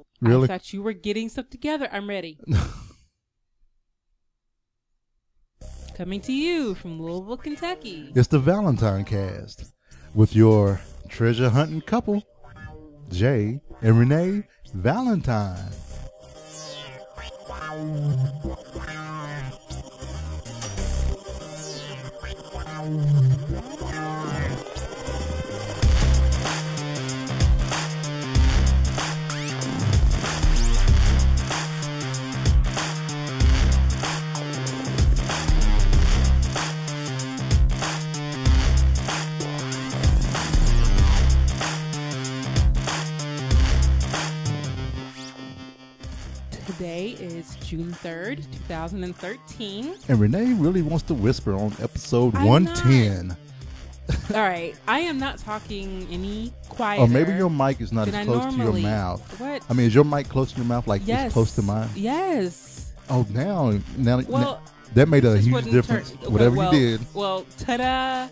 Really? I thought you were getting stuff together. I'm ready. Coming to you from Louisville, Kentucky. It's the Valentine Cast with your treasure hunting couple, Jay and Renee Valentine. Today is June 3rd, 2013. And Renee really wants to whisper on episode I'm 110. All right. I am not talking any quieter. Or maybe your mic is not than as close to your normally- mouth. What? I mean, is your mic close to your mouth like Yes. it's close to mine? Yes. Oh, now Well, that made a this huge wouldn't difference. turn- Whatever well, you did. Well, ta-da.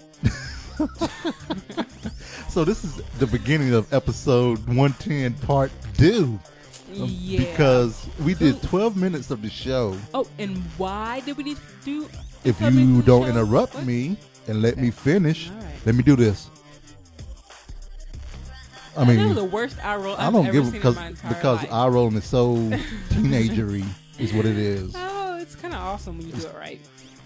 So this is the beginning of episode 110 part 2. Yeah. Because we did 12 minutes of the show. Oh, and why did we need to do? If 12 minutes you of the don't show? interrupt What? me and let me finish, All right. let me do this. I That was mean, the worst eye roll I I've don't ever give seen because in my entire because life. eye rolling is so teenagery is what it is. Oh, it's kind of awesome when you do it right.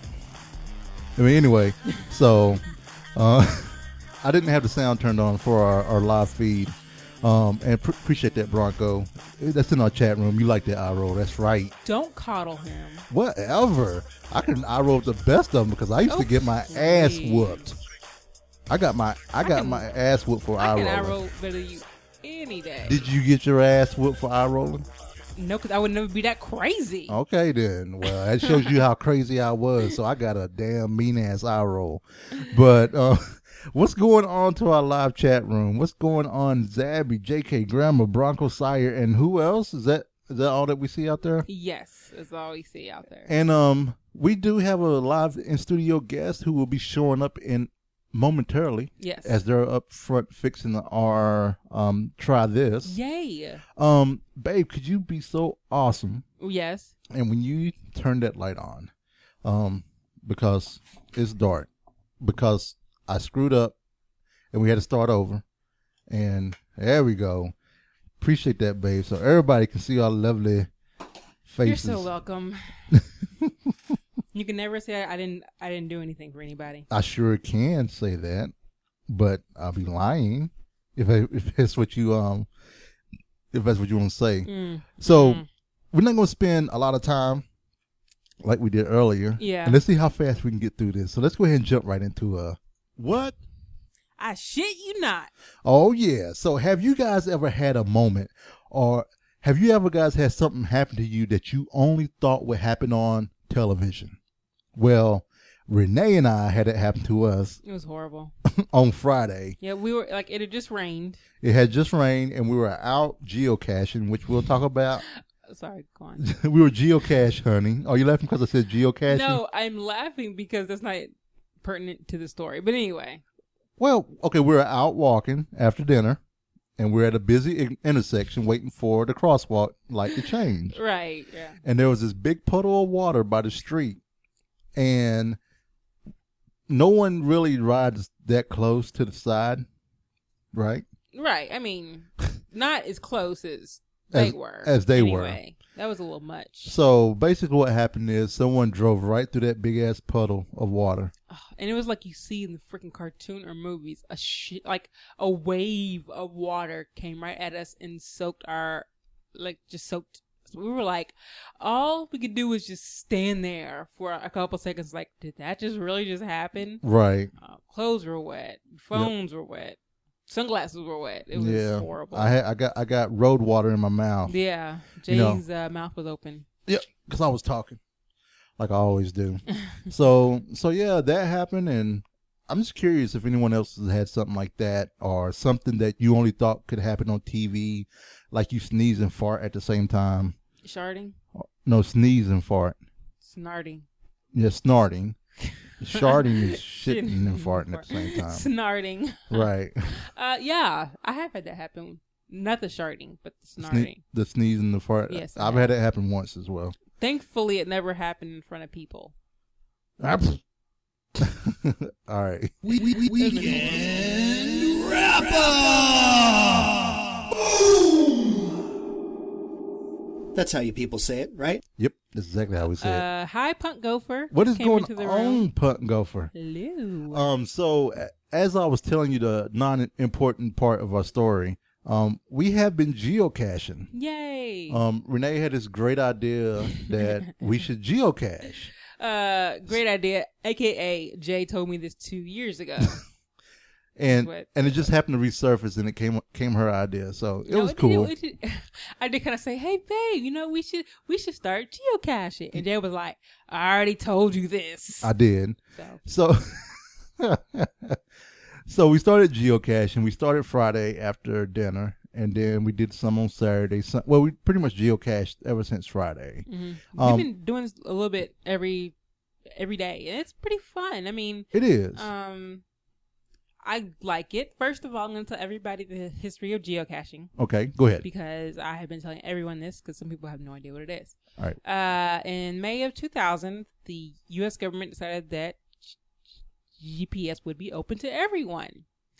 I mean, anyway, so I didn't have the sound turned on for our live feed, and appreciate that, Bronco. That's in our chat room. You like that eye roll? That's right. Don't coddle him. Whatever. I can eye roll the best of them because I used to get my ass Okay. whooped. I got my ass whooped for I eye can eye rolling. roll better than you any day. Did you get your ass whooped for eye rolling? No, because I would never be that crazy. Okay, then. Well, that shows you how crazy I was. So I got a damn mean ass eye roll. But what's going on to our live chat room? What's going on, Zabby, JK, Grandma, Bronco Sire, and who else? Is that all that we see out there? Yes, that's all we see out there. And we do have a live in studio guest who will be showing up in momentarily. Yes. As they're up front fixing our try this. Yay. Babe, could you be so awesome? Yes. And when you turn that light on, because it's dark, because I screwed up and we had to start over, and there we go. Appreciate that, babe. So everybody can see our lovely faces. You're so welcome. You can never say I didn't do anything for anybody. I sure can say that, but I'll be lying if that's what you want to say. So we're not going to spend a lot of time like we did earlier. Yeah. And let's see how fast we can get through this. So let's go ahead and jump right into what? I shit you not. Oh yeah. So have you guys ever had a moment, or have you ever guys had something happen to you that you only thought would happen on television? Well, Renee and I had it happen to us It was horrible. on Friday. Yeah, we were like, it had just rained. It had just rained, and we were out geocaching, which we'll talk about. Sorry, go on. We were geocache hunting. Are you laughing because I said geocaching? No, I'm laughing because that's not pertinent to the story. But anyway. Well, okay, we were out walking after dinner, and we're at a busy intersection waiting for the crosswalk light to change. Right, yeah. And there was this big puddle of water by the street, and no one really rides that close to the side, right? Right. I mean, not as close as they were. As they were. Anyway, that was a little much. So basically what happened is someone drove right through that big-ass puddle of water. And it was like you see in the freaking cartoon or movies, like a wave of water came right at us and soaked our, soaked. So we were like, all we could do was just stand there for a couple seconds. Like, did that really just happen? Right. Clothes were wet. Phones were wet. Sunglasses were wet. It was horrible. I got road water in my mouth. Yeah. Jay's mouth was open. Yep, because I was talking like I always do. so yeah, that happened, and I'm just curious if anyone else has had something like that, or something that you only thought could happen on TV, like you sneeze and fart at the same time. Sharding? No, sneeze and fart. Snarting. Yeah, snorting. Sharding is shitting and farting at the same time. Snarting. Right. Yeah, I have had that happen Not the sharting, but the snorting. The sneezing, the fart. Yes, I've had it happen once as well. Thankfully, it never happened in front of people. All right. Weekend wrap up. That's how you people say it, right? Yep, that's exactly how we say it. Hi, Punk Gopher. What is Came going into the on, room. Punt Gopher? Hello. So as I was telling you the non-important part of our story, we have been geocaching. Yay. Renee had this great idea that we should geocache. Great idea. AKA Jay told me this 2 years ago. And it just happened to resurface, and it came her idea, so it was cool. I did kind of say, "Hey, babe, we should start geocaching," and Jay was like, "I already told you this." I did. So we started geocaching. We started Friday after dinner, and then we did some on Saturday. Well, we pretty much geocached ever since Friday. Mm-hmm. We've been doing a little bit every day, and it's pretty fun. I mean, it is. I like it. First of all, I'm going to tell everybody the history of geocaching. Okay, go ahead. Because I have been telling everyone this because some people have no idea what it is. All right. In May of 2000, the U.S. government decided that GPS would be open to everyone.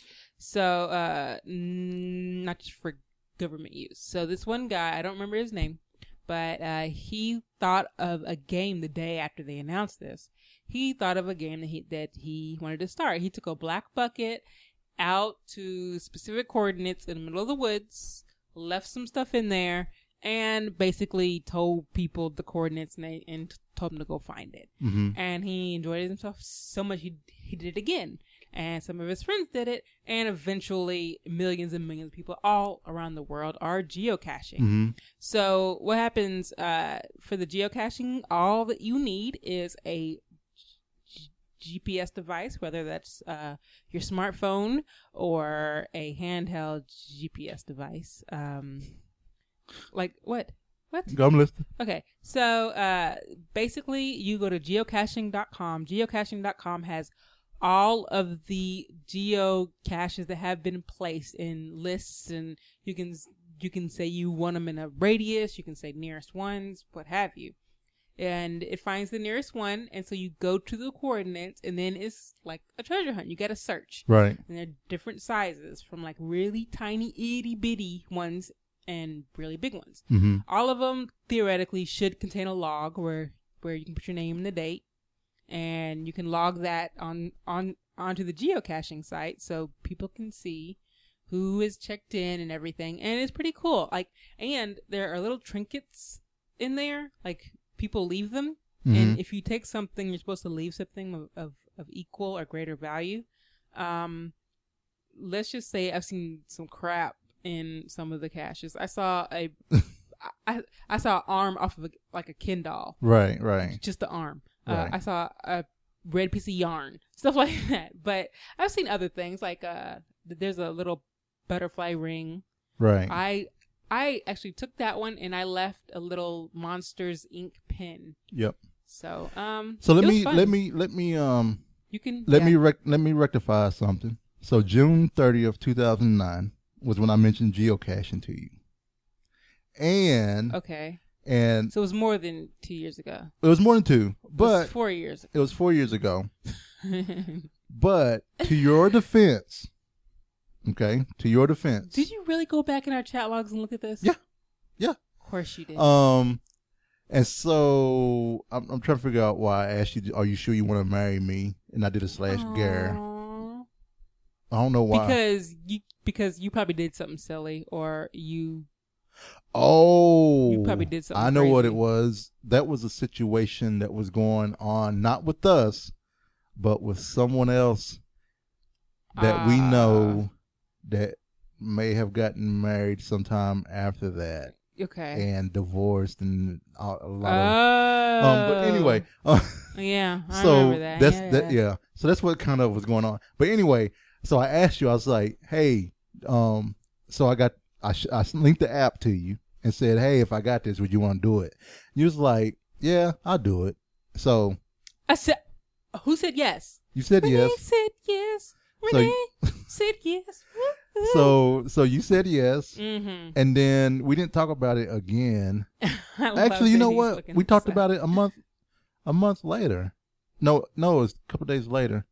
So, not just for government use. So this one guy, I don't remember his name, but he thought of a game the day after they announced this. He thought of a game that he wanted to start. He took a black bucket out to specific coordinates in the middle of the woods, left some stuff in there, and basically told people the coordinates and told them to go find it. Mm-hmm. And he enjoyed himself so much he did it again. And some of his friends did it, and eventually millions and millions of people all around the world are geocaching. Mm-hmm. So what happens for the geocaching, all that you need is a GPS device, whether that's your smartphone or a handheld GPS device. Like what? I'm listening. Okay, so basically you go to geocaching.com. Geocaching.com has all of the geocaches that have been placed in lists, and you can say you want them in a radius, you can say nearest ones, what have you. And it finds the nearest one, and so you go to the coordinates, and then it's like a treasure hunt. You got to search. Right. And they're different sizes, from like really tiny itty bitty ones and really big ones. Mm-hmm. All of them theoretically should contain a log where you can put your name and the date, and you can log that onto the geocaching site so people can see who is checked in and everything. And it's pretty cool. And there are little trinkets in there, like people leave them. Mm-hmm. And if you take something, you're supposed to leave something of equal or greater value. Let's just say I've seen some crap in some of the caches. I saw I saw an arm off of a Ken doll. Right. Just the arm. Right. I saw a red piece of yarn, stuff like that. But I've seen other things, like there's a little butterfly ring. Right. I actually took that one, and I left a little Monsters Inc. pin. Yep. So So let me you can let me rectify something. So June 30th, 2009 was when I mentioned geocaching to you. And okay. And so it was more than 2 years ago. It was more than 2, but it was 4 years. It was 4 years ago. But to your defense, okay, to your defense. Did you really go back in our chat logs and look at this? Yeah. Of course you did. And so I'm trying to figure out why I asked you, are you sure you want to marry me? And I did a /Gare. I don't know why. Because you probably did something silly, or you probably did something I know crazy. what it was. That was a situation that was going on, not with us, but with someone else that we know that may have gotten married sometime after that. Okay. And divorced and a lot of. But anyway. Yeah, I remember that. Yeah. So that's what kind of was going on. But anyway, so I asked you, I was like, hey, so I linked the app to you and said, hey, if I got this, would you want to do it? You was like, yeah, I'll do it. So I said, who said yes? You said Renee yes. said yes. Renee said yes. So you said yes, Mm-hmm. and then we didn't talk about it again. I love Actually, you know that he's what? looking We talked sad. about it a month later. No, it was a couple days later.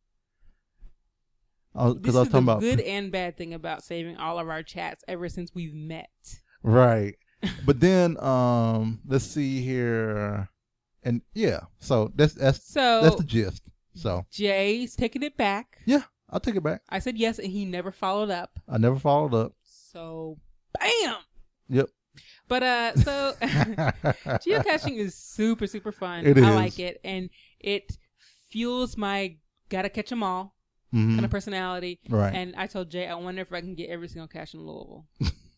This Because I was is talking the about good and bad thing about saving all of our chats ever since we've met. right, but then let's see here, and yeah, so that's So the gist. So Jay's taking it back. yeah, I'll take it back. I said yes, and he never followed up. I never followed up. So, bam. Yep. But so geocaching is super super fun. It I is. like it, and it fuels my gotta catch 'em all Mhm. kind of personality. Right. And I told Jay, I wonder if I can get every single cache in Louisville.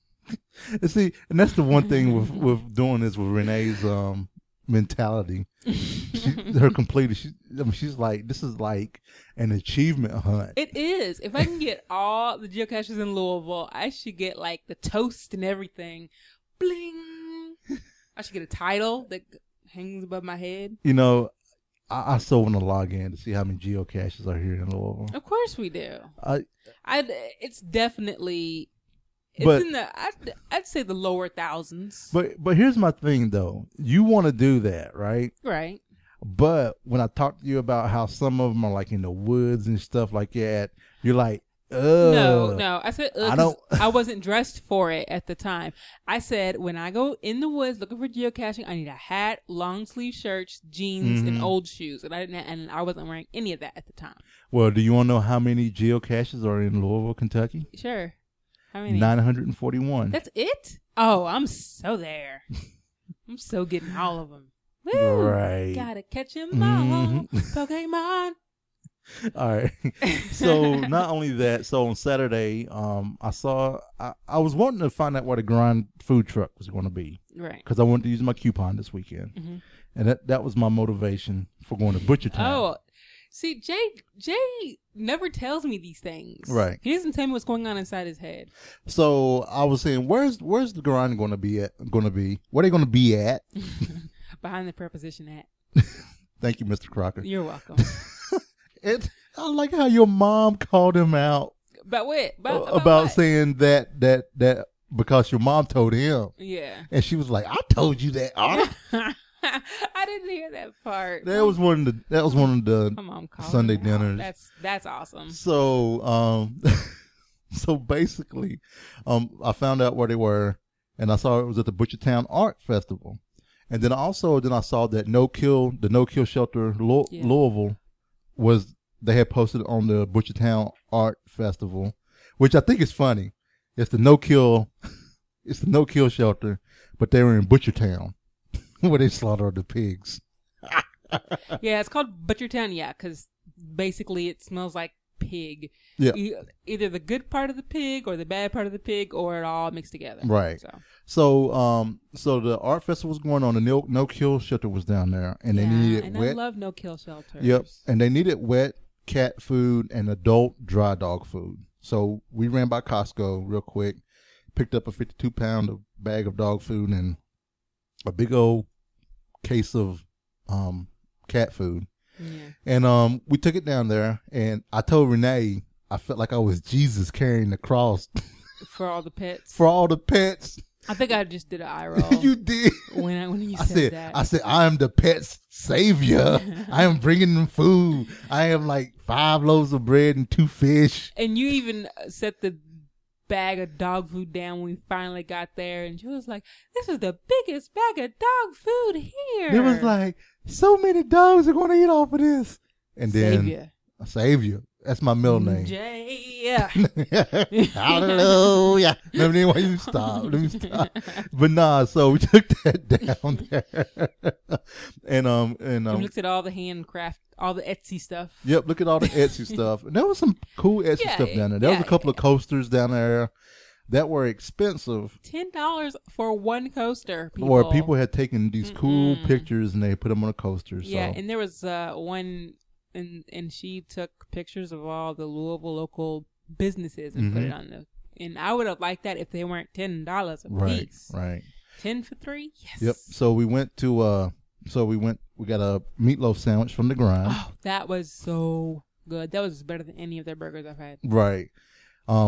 And see, and that's the one thing with doing this with Renee's mentality. Her complete. She's like, this is like an achievement hunt. It is. If I can get all the geocaches in Louisville, I should get like the toast and everything. Bling. I should get a title that hangs above my head. You know, I still want to log in to see how many geocaches are here in Louisville. Of course we do. I It's definitely. It's But- in the. I'd say the lower thousands. but here's my thing though. You want to do that, right? Right. But when I talk to you about how some of them are like in the woods and stuff like that, you're like, No. I said I 'cause don't- I wasn't dressed for it at the time. I said when I go in the woods looking for geocaching, I need a hat, long sleeve shirts, jeans, and Mhm. old shoes, and I wasn't wearing any of that at the time. Well, do you want to know how many geocaches are in Louisville, Kentucky? Sure. How many? 941. That's it? Oh, I'm so there. I'm so getting all of them. Woo! Right. Gotta catch 'em all. Mhm. Pokemon. All right. So not only that, so on Saturday, I was wanting to find out where the grind food truck was going to be Right. because I wanted to use my coupon this weekend, Mhm. and that was my motivation for going to Butchertown. Oh, see, Jay never tells me these things. Right. He doesn't tell me what's going on inside his head. So I was saying, where's the grind going to be at? Where they going to be at? Behind the preposition at. Thank you, Mr. Crocker. You're welcome. I like how your mom called him out But what? about what? saying that because your mom told him, Yeah. and she was like, "I told you that." I didn't hear that part. That was one of the Come on, call Sunday him out. dinners. That's awesome. So so basically, I found out where they were, and I saw it was at the Butchertown Art Festival, and then I saw that the No Kill Shelter Yeah. Louisville they had posted on the Butchertown Art Festival, which I think is funny. It's the No Kill Shelter, but they were in Butchertown where they slaughter the pigs. Yeah, it's called Butchertown. Yeah, because basically it smells like pig. Yeah. Either the good part of the pig or the bad part of the pig, or it all mixed together. Right. So the art festival was going on. The No Kill Shelter was down there, and they needed and wet. I love no kill shelters. Yep, and they needed wet cat food and adult dry dog food. So we ran by Costco real quick, picked up a 52-pound bag of dog food and a big old case of cat food. Yeah. And we took it down there, and I told Renee I felt like I was Jesus carrying the cross For all the pets. for all the pets. I think I just did an eye roll You did. when you I said that. said, I am the pet's savior. I am bringing them food. I am like 5 loaves of bread and 2 fish. And you even set the bag of dog food down when we finally got there, and she was like, "This is the biggest bag of dog food here." It was like, so many dogs are going to eat off of this. And then, Savior. Savior. That's my middle name. Jay. Hallelujah. Let me stop. But nah, so we took that down there. and You looked at all the handcraft, all the Etsy stuff. yep, look at all the Etsy stuff. And there was some cool Etsy Yeah, stuff down there. There was yeah, a couple of coasters down there that were expensive. $10 for one coaster. Where people had taken these cool pictures and they put them on a coaster. Yeah, So. and there was one, and she took pictures of all the Louisville local businesses and put it on the. And I would have liked that if they weren't $10 a Right, piece. right. 10 for 3. Yes. Yep. So we went to we got a meatloaf sandwich from the grind. Oh, that was so good. That was better than any of their burgers I've had. Right.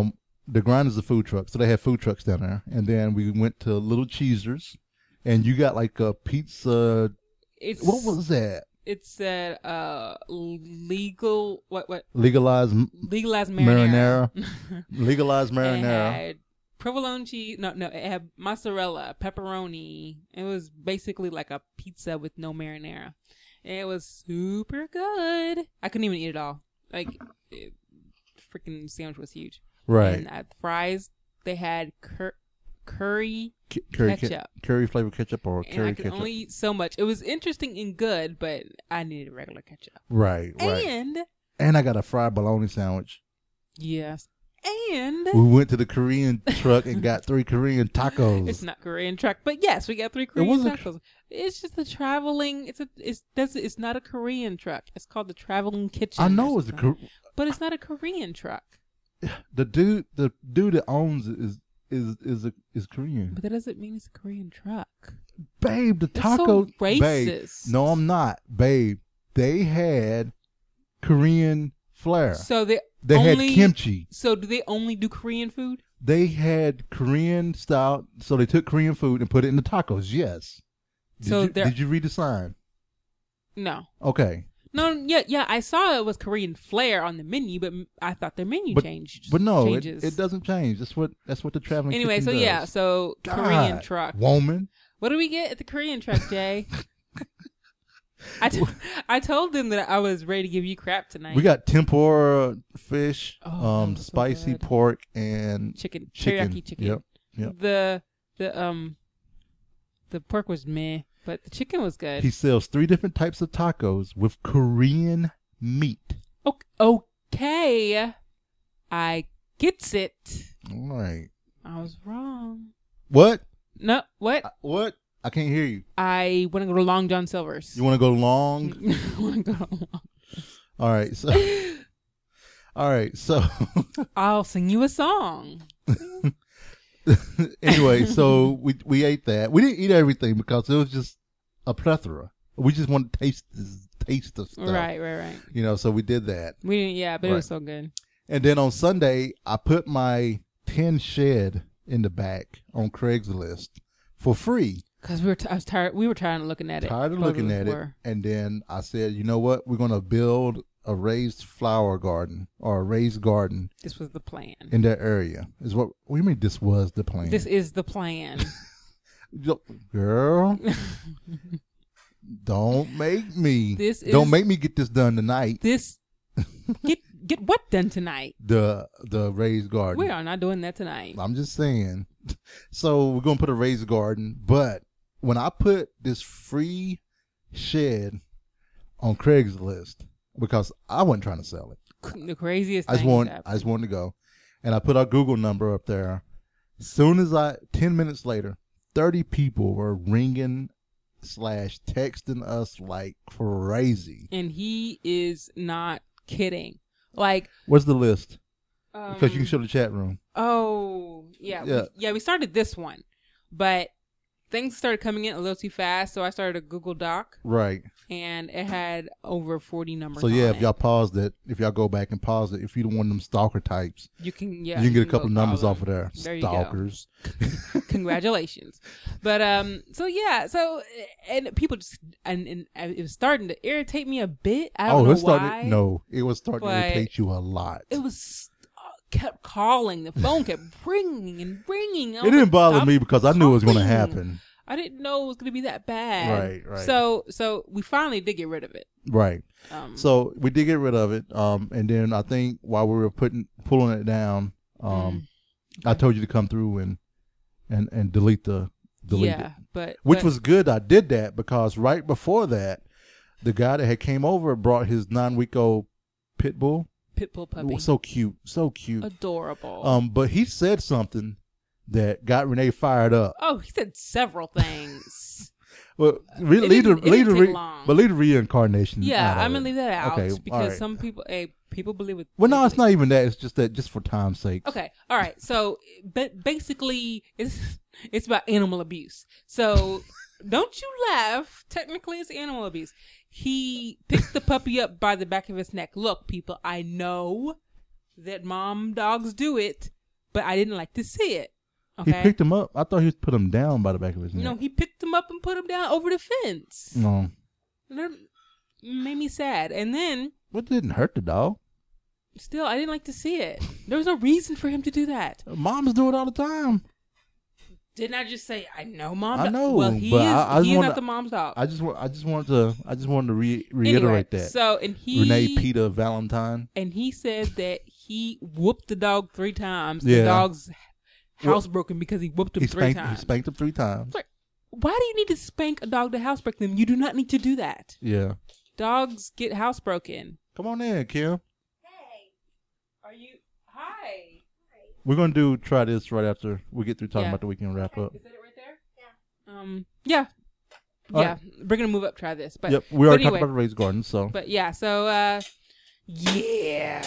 the grind is a food truck, so they have food trucks down there. And then we went to Little Cheesers, and you got like a pizza. What was that? It said legal what Legalized marinara. Legalized It marinara. had provolone cheese. No, it had mozzarella, pepperoni. It was basically like a pizza with no marinara. It was super good. I couldn't even eat it all. Like, freaking sandwich was huge. Right. And at fries, they had curry ketchup. Curry flavored ketchup or And curry I could ketchup. only eat so much. It was interesting and good, but I needed regular ketchup. Right. And I got a fried bologna sandwich. Yes. And We went to the Korean truck and got 3 Korean tacos. it's not Korean truck, but yes, we got 3 Korean wasn't tacos. It's just a traveling. It's not a Korean truck. It's called the Traveling Kitchen. I or know it's something. But it's not a Korean truck. the dude that owns it is Korean. But that doesn't mean it's a Korean truck. Babe, the That's so tacos. racist. Babe, no, I'm not. Babe, they had Korean flair. So they They only, had kimchi. So do they only do Korean food? They had Korean style, so they took Korean food and put it in the tacos. Yes. Did you read the sign? No. Okay. No, yeah, I saw it was Korean flair on the menu, but I thought their menu changed. But no, changes. it doesn't change. That's what the traveling. Anyway, kitchen so does. yeah, so God, Korean truck. Woman. What do we get at the Korean truck, Jay? I told them that I was ready to give you crap tonight. We got tempura fish, Oh, that was so spicy good. pork, and chicken, teriyaki chicken. Yep. The pork was meh, but the chicken was good. He sells 3 different types of tacos with Korean meat. Okay, I gets it. All right. I was wrong. What? No, what? What? I can't hear you. I want to go to Long John Silver's. You want to go long? I want to go to Long. All right. So, I'll sing you a song. anyway, so we ate that. We didn't eat everything because it was just a plethora. We just wanted to taste the stuff. Right. You know, so we did that. We didn't, yeah, but it Right. was so good. And then on Sunday, I put my tin shed in the back on Craigslist for free. Because I was tired. We were tired of looking at it. Tired of Both looking us at it. were. And then I said, you know what? We're going to build a raised flower garden or a raised garden This was the plan. in that area. What do you mean this was the plan? This is the plan. Girl, don't make me. Don't make me get this done tonight. Get what done tonight? The raised garden. We are not doing that tonight. I'm just saying. So we're going to put a raised garden. But when I put this free shed on Craigslist, because I wasn't trying to sell it. The craziest I just thing. wanted to go. And I put our Google number up there. As soon as 10 minutes later, 30 people were ringing / texting us like crazy. And he is not kidding. Like, What's the list? Because you can show the chat room. Oh, yeah. Yeah. We started this one, but things started coming in a little too fast, so I started a Google Doc, Right. and it had over 40 numbers So yeah, on if it. y'all paused it, if y'all go back and pause it, if you don't want them stalker types, You can, you can get a couple go numbers follow off of there. There you go. Stalkers. Congratulations. But and people just and it was starting to irritate me a bit. I don't know why. It was starting to but irritate you a lot. It was kept calling. The phone kept ringing and ringing. It didn't bother me because I knew it was going to calling. happen. I didn't know it was going to be that bad. Right. So we finally did get rid of it. Right. So we did get rid of it. And then I think while we were pulling it down, I told you to come through and delete it. Which was good. I did that because right before that, the guy that had came over brought his 9-week-old pit bull puppy. So cute. Adorable. But he said something that got Renee fired up. Oh, he said several things. Well, leave the reincarnation. Yeah, out of I'm gonna it. leave that out Okay, because right. some people believe it. Well, no, it's not even that. It's just that, just for time's sake. Okay, all right. So, but basically, it's about animal abuse. So, don't you laugh. Technically, it's animal abuse. He picked the puppy up by the back of his neck. Look, people, I know that mom dogs do it, but I didn't like to see it. He Okay. picked him up. I thought he put him down by the back of his neck. No, he picked him up and put him down over the fence. No. That made me sad. And then, What didn't hurt the dog? still, I didn't like to see it. There was no reason for him to do that. Moms do it all the time. Didn't I just say I know mom? I know, Well, he but is. I He's wanna- not the mom's dog. I just wanted to reiterate Anyway, that. So and he Renee Peter Valentine. and he said that he whooped the dog 3 times. Yeah. The dog's housebroken because he whooped him He 3 spanked times. him 3 times. It's like, why do you need to spank a dog to housebreak them? You do not need to do that. Yeah. Dogs get housebroken. Come on in, Kim. Are you? Hi. We're gonna try this right after we get through talking Yeah. about the weekend wrap up. Is that it right there? Yeah. Yeah. All Yeah. We're gonna move up. Try this. But Yep, we already anyway. talked about the raised garden, so But yeah, so yeah,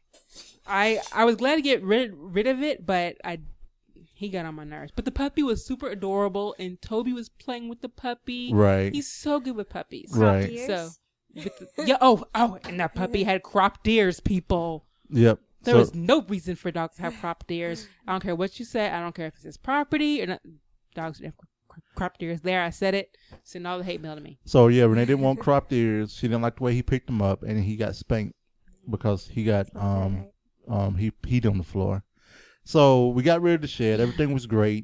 I was glad to get rid of it, but he got on my nerves. But the puppy was super adorable, and Toby was playing with the puppy. right, He's so good with puppies. right, Ears? So yeah, oh, and that puppy had cropped ears. People, yep. there So- was no reason for dogs to have cropped ears. I don't care what you say. I don't care if it's his property or not. Dogs should have cropped ears. There, I said it. Send all the hate mail to me. So yeah, Renee didn't want cropped ears. She didn't like the way he picked him up, and he got spanked because he got he peed on the floor. So we got rid of the shed. Everything was great.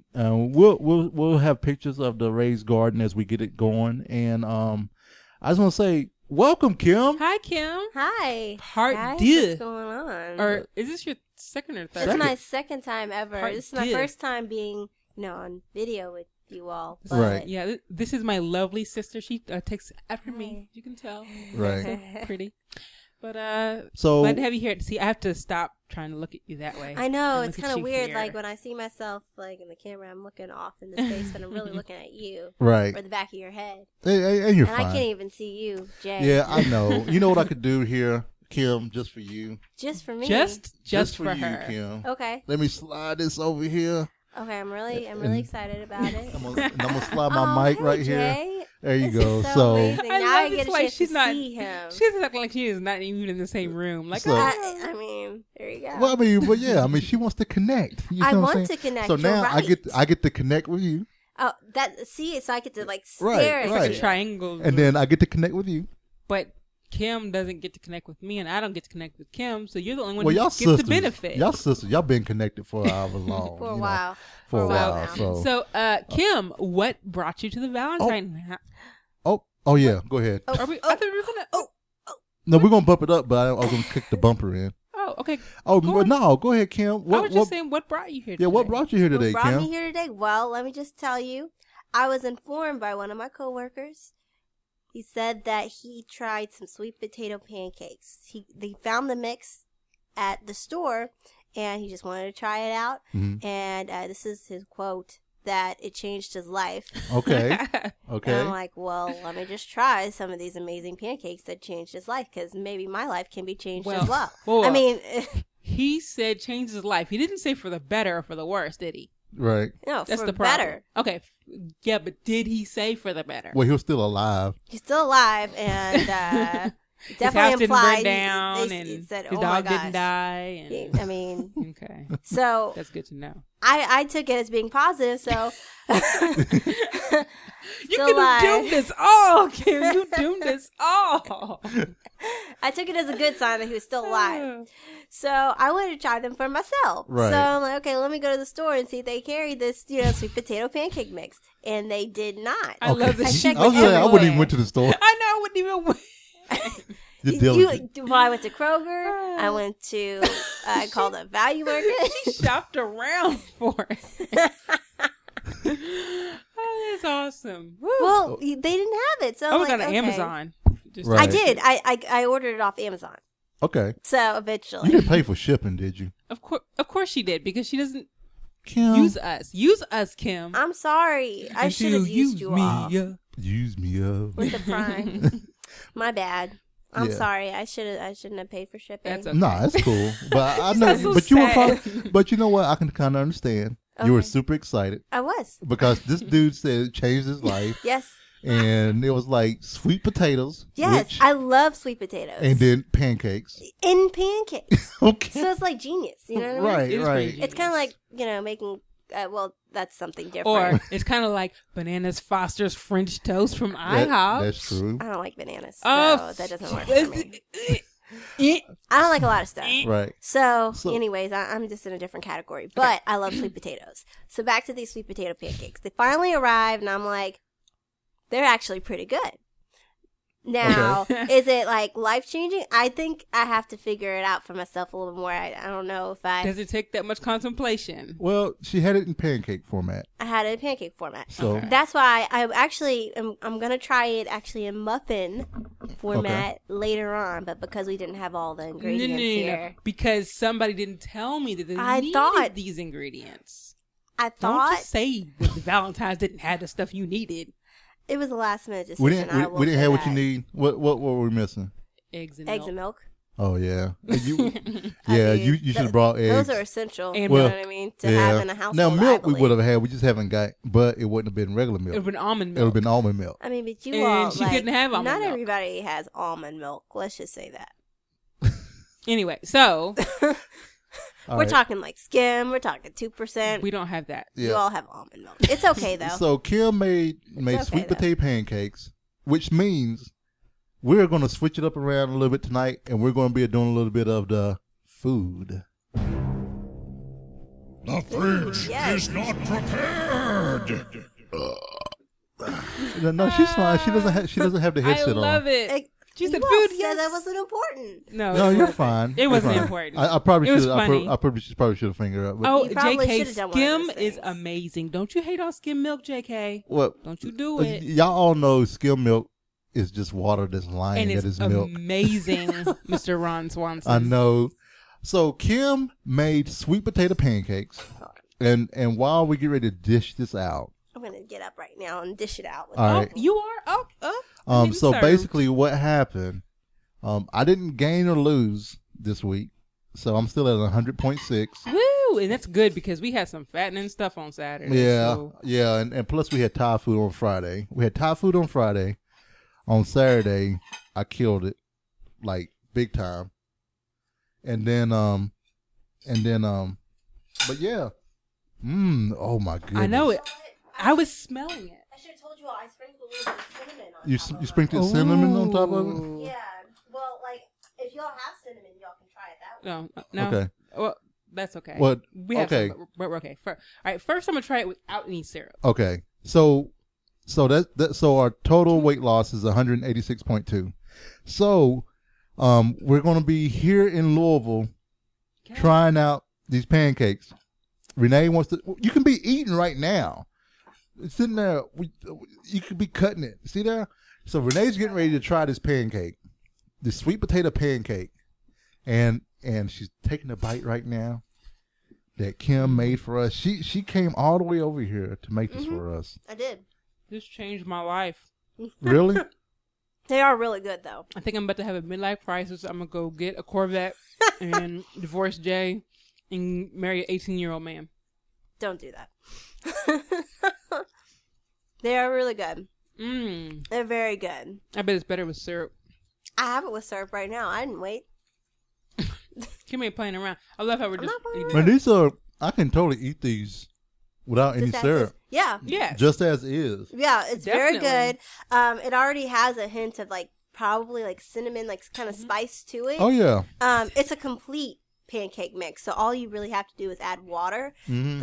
We'll have pictures of the raised garden as we get it going. And I just want to say, welcome, Kim. Hi, Kim. Hi. Part Guys, deux. what's going on? Or is this your second or third? This is my second time ever. Part This is my deux. first time being, on video with you all. But Right. Yeah, this is my lovely sister. She takes after me. You can tell. Right. So pretty. But So glad to have you here. See, I have to stop trying to look at you that way. I know, and it's look at kind of you weird. here. Like when I see myself like in the camera, I'm looking off into space, but I'm really looking at you right, or the back of your head. and you're And fine. I can't even see you, Jay. Yeah, I know. You know what I could do here, Kim, just for you. Just for me. just for you, her. Kim. Okay. Let me slide this over here. Okay, I'm really excited about it. I'm gonna slide my mic hey, right here. Jay. There you This go. is so So amazing. I Now love I this get a way. chance She's to not- see him. She's acting like she is not even in the same room. Like, So- I mean, there you go. well, I mean, but yeah, I mean, she wants to connect. You know I what I'm want saying? to connect. So You're now right. I get to connect with you, Oh, so I get to like Right, stare it's at like right. a you. triangle. and then I get to connect with you. but Kim doesn't get to connect with me, and I don't get to connect with Kim. So you're the only one Well, who y'all gets sisters, the benefit. y'all sisters, y'all been connected for however long. For a you know, while. For a while. now. So, Kim, what brought you to the Valentine? oh yeah, go ahead. Are we? I thought we were gonna. No, we're gonna bump it up, but I was gonna kick the bumper in. Oh, okay. Oh Go on. no, go ahead, Kim. I was just saying, what brought you here? Yeah, what today? brought you here today, What brought Kim? me here today? Well, let me just tell you, I was informed by one of my coworkers. He said that he tried some sweet potato pancakes. They found the mix at the store, and he just wanted to try it out. Mhm. And this is his quote, that it changed his life. Okay, And okay. I'm like, well, let me just try some of these amazing pancakes that changed his life, because maybe my life can be changed as well. Well, I mean, he said changed his life. He didn't say for the better or for the worse, did he? Right. no, That's for the problem. better. Okay. Yeah, but did he say for the better? Well, he was still alive. He's still alive, and His house definitely didn't implied burn down, they and said, his "Oh my dog didn't gosh." die. And... I mean, Okay, so that's good to know. I took it as being positive. So You Still could have alive. doomed us all, Kim. You doomed us all. I took it as a good sign that he was still alive. So I wanted to try them for myself. Right. So I'm like, okay, let me go to the store and see if they carry this, sweet potato pancake mix, and they did not. I love that I she checked I was saying I wouldn't even everywhere. went to the store. I know. I wouldn't even. You're diligent. Well, I went to Kroger. I went to, I called a value market. She shopped around for it. Oh, that's awesome. Woo. Well, they didn't have it, so I I'm was like, on okay. Amazon. Just Right. I did. I ordered it off Amazon. Okay. So You eventually, didn't pay for shipping, did you? Of course, she did because she doesn't Kim. use us. Use us, Kim. I'm sorry. I should have used you all Use me up. with the Prime. My bad. I'm Yeah. sorry. I shouldn't have paid for shipping. That's okay. Nah, that's cool. But I You know, sound so but you were sad. probably, but you know what? I can kind of understand. You were Okay. super excited I was. because this dude said it changed his life, Yes. and it was like sweet potatoes. Yes, which- I love sweet potatoes. and then pancakes. in pancakes. Okay. So it's like genius. You know what I mean? Right, It is right. pretty It's kind of like, making, well, that's something different. Or it's kind of like Bananas Foster's French toast from That- IHOP. That's true. I don't like bananas, so Oh, that doesn't work for me. me. I don't like a lot of stuff. Right. So, So- anyways, I'm just in a different category. But I love sweet potatoes. So back to these sweet potato pancakes. They arrived, and I'm like, they're actually pretty good. Now, is it like life changing? I think I have to figure it out for myself a little more. I don't know if Does it take that much contemplation? Well, she had it in pancake format. I had it in pancake format. So Okay. That's why I actually I'm gonna try it actually in muffin format later on, but because we didn't have all the ingredients here, Because somebody didn't tell me that they I needed thought- these ingredients. I Don't thought just say that the Valentine's didn't have the stuff you needed. it was a last minute decision. we didn't I will we didn't say have what you that. need. What were we missing? Eggs and Eggs milk. and milk. Oh yeah. You, I yeah, mean, you should have brought eggs. Those are essential. And you Well, know what I mean? To have in a household. Now milk I we believe. would have had. We just haven't got, but it wouldn't have been regular It would milk. have been almond It would milk. have been almond milk. I mean, but you And all she like, couldn't have almond not milk. everybody has almond milk. Let's just say that. Anyway, so All We're right. talking like skim. We're talking 2%. we don't have that. Yeah. You all have almond milk. It's okay though. So Kim made okay, sweet though. potato pancakes, which means we're going to switch it up around a little bit tonight, and we're going to be doing a little bit of the food. The fridge Yes. is not prepared. No, she's fine. She doesn't have the I headset love on. it. She you said all food, said yes. that wasn't important. No, No, it you're wasn't. fine. It You're wasn't fine. important. I probably It was should. funny. I probably should have fingered up. But Oh, You probably JK, should've done one of skim those is things. amazing. Don't you hate on skim milk, JK? what? Don't you do it? Y'all all know skim milk is just water that's lying. And That it's is milk. amazing, Mr. Ron Swanson. I know. So Kim made sweet potato pancakes, and while we get ready to dish this out, I'm gonna get up right now and dish it out. With All Oh, right. you are? Oh, getting so served. basically what happened, I didn't gain or lose this week, so I'm still at 100.6. Woo! And that's good because we had some fattening stuff on Saturday. Yeah, so- yeah, and plus we had Thai food on Friday. We had Thai food on Friday. On Saturday, I killed it, like big time. And then, but yeah, oh my goodness! I know it. I was smelling it. I should have told you all. I sprinkled a little bit of cinnamon on You top of you it. sprinkled cinnamon on top of it. Ooh. Yeah. Well, like if y'all have cinnamon, y'all can try it that way. No. Okay. Well, that's okay. What? We have Okay. some, but we're okay. All right. First, I'm gonna try it without any syrup. Okay, so so our total weight loss is 186.2. So, we're gonna be here in Louisville trying out these pancakes. Renee wants to. You can be eating right now. It's sitting there. You could be cutting it. See there? So Renee's getting ready to try this pancake, this sweet potato pancake, and she's taking a bite right now that Kim made for us. She came all the way over here to make this for us. I did. This changed my life. Really? They are really good though. I think I'm about to have a midlife crisis. I'm gonna go get a Corvette and divorce Jay and marry an 18-year-old man. Don't do that. They are really good. They're very good. I bet it's better with syrup. I have it with syrup right now. I didn't wait. Kim ain't playing around. I love how we're I'm just not playing eating. around. Man, these are. I can totally eat these without any Just as syrup, is. Yeah. Yes. just as is. Yeah, it's very Definitely. good. It already has a hint of like probably like cinnamon, like kind of Mm-hmm. spice to it. Oh yeah. It's a complete pancake mix. So all you really have to do is add water. Mm-hmm.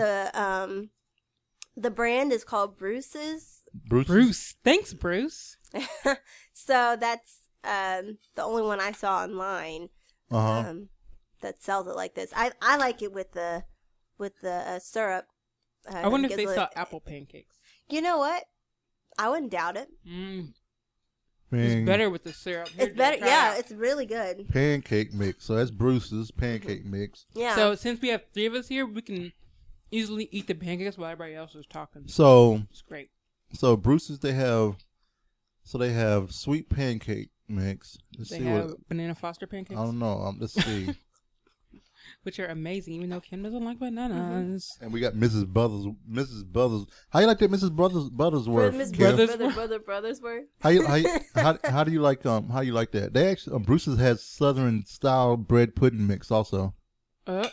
The brand is called Bruce's. Bruce. Thanks, Bruce. So that's the only one I saw online Uh-huh. that sells it like this. I like it with the syrup. I wonder if it they gives sell it- apple pancakes. You know what? I wouldn't doubt it. It's better with the syrup. Here, It's better. try Yeah, it. it's really good. Pancake mix. So that's Bruce's pancake mix. Yeah. So since we have 3 of us here, we can easily eat the pancakes while everybody else is talking. So It's great. Bruce's they have sweet pancake mix. Let's They see have what banana Foster pancakes. I don't know. Let's see. which are amazing, even though Kim doesn't like bananas. And we got Mrs. Brothers. Mrs. Brothers. How you like that Mrs. Brothersworth? Miss Kim? Brothers were. How do you like that? They actually Bruce's has Southern style bread pudding mix also. Oh.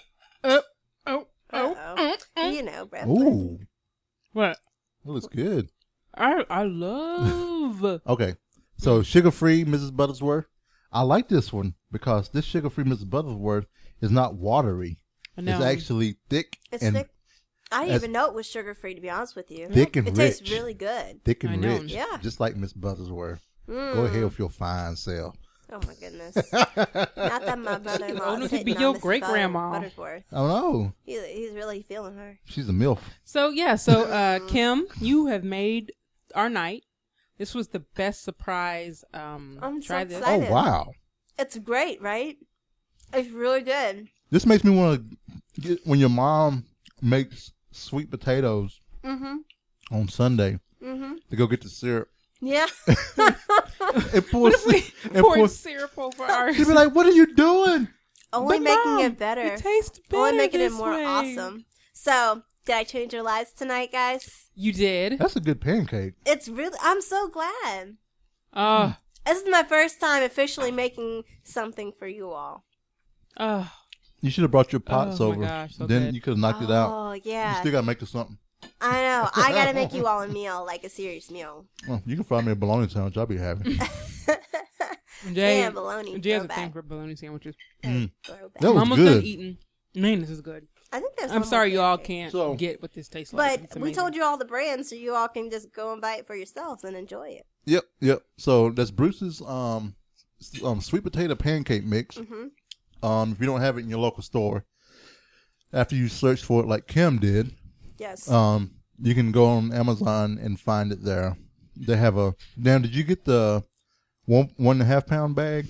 You know, Brett. Ooh, What? that looks good. I love. Okay, so sugar free Mrs. Buttersworth. I like this one because this sugar free Mrs. Buttersworth is not watery. No. It's actually thick It's and thick. I didn't as- even know it was sugar free, to be honest with you. thick and It rich. tastes really good. Thick I and know. rich. Yeah. Just like Miss Buttersworth. Mm. Go ahead with your fine self. Oh my goodness. Not that my brother-in-law Owner is could be hitting your on Mrs. great-grandma. Buttersworth. I don't know. He's really feeling her. She's a MILF. So Kim, you have made our night. This was the best surprise. I'm try so this. Oh, excited. wow. It's great, right? It's really good. This makes me want to get when your mom makes sweet potatoes Mm-hmm. on Sunday Mm-hmm. to go get the syrup. Yeah. And pour, What if we and poured pour, syrup over ours? she'd be like, "What are you doing?" Only But making Mom, it better. It tastes better. Only making it this more way. awesome. So, did I change your lives tonight, guys? You did. That's a good pancake. It's really, I'm so glad. Oh, This is my first time officially making something for you all. oh. You should have brought your pots Oh, my over. gosh, so then good. you could have knocked it out. Oh, You yeah. still gotta make us something. I know. I gotta make you all a meal, like a serious meal. Well, you can find me a bologna sandwich. I'll be happy. Jay, Damn, bologna. Jay has a Throwback. thing for bologna sandwiches. Mm. Throwback. That was I'm almost done good. eating. Man, this is good. I think there's I'm one sorry more you all pancake. can't So- get what this tastes like. But we told you all the brands, so you all can just go and buy it for yourselves and enjoy it. Yep. So that's Bruce's sweet potato pancake mix. Mm-hmm. If you don't have it in your local store, after you search for it like Kim did, Yes. you can go on Amazon and find it there. They have a. Now, did you get the 1.5 pound bag?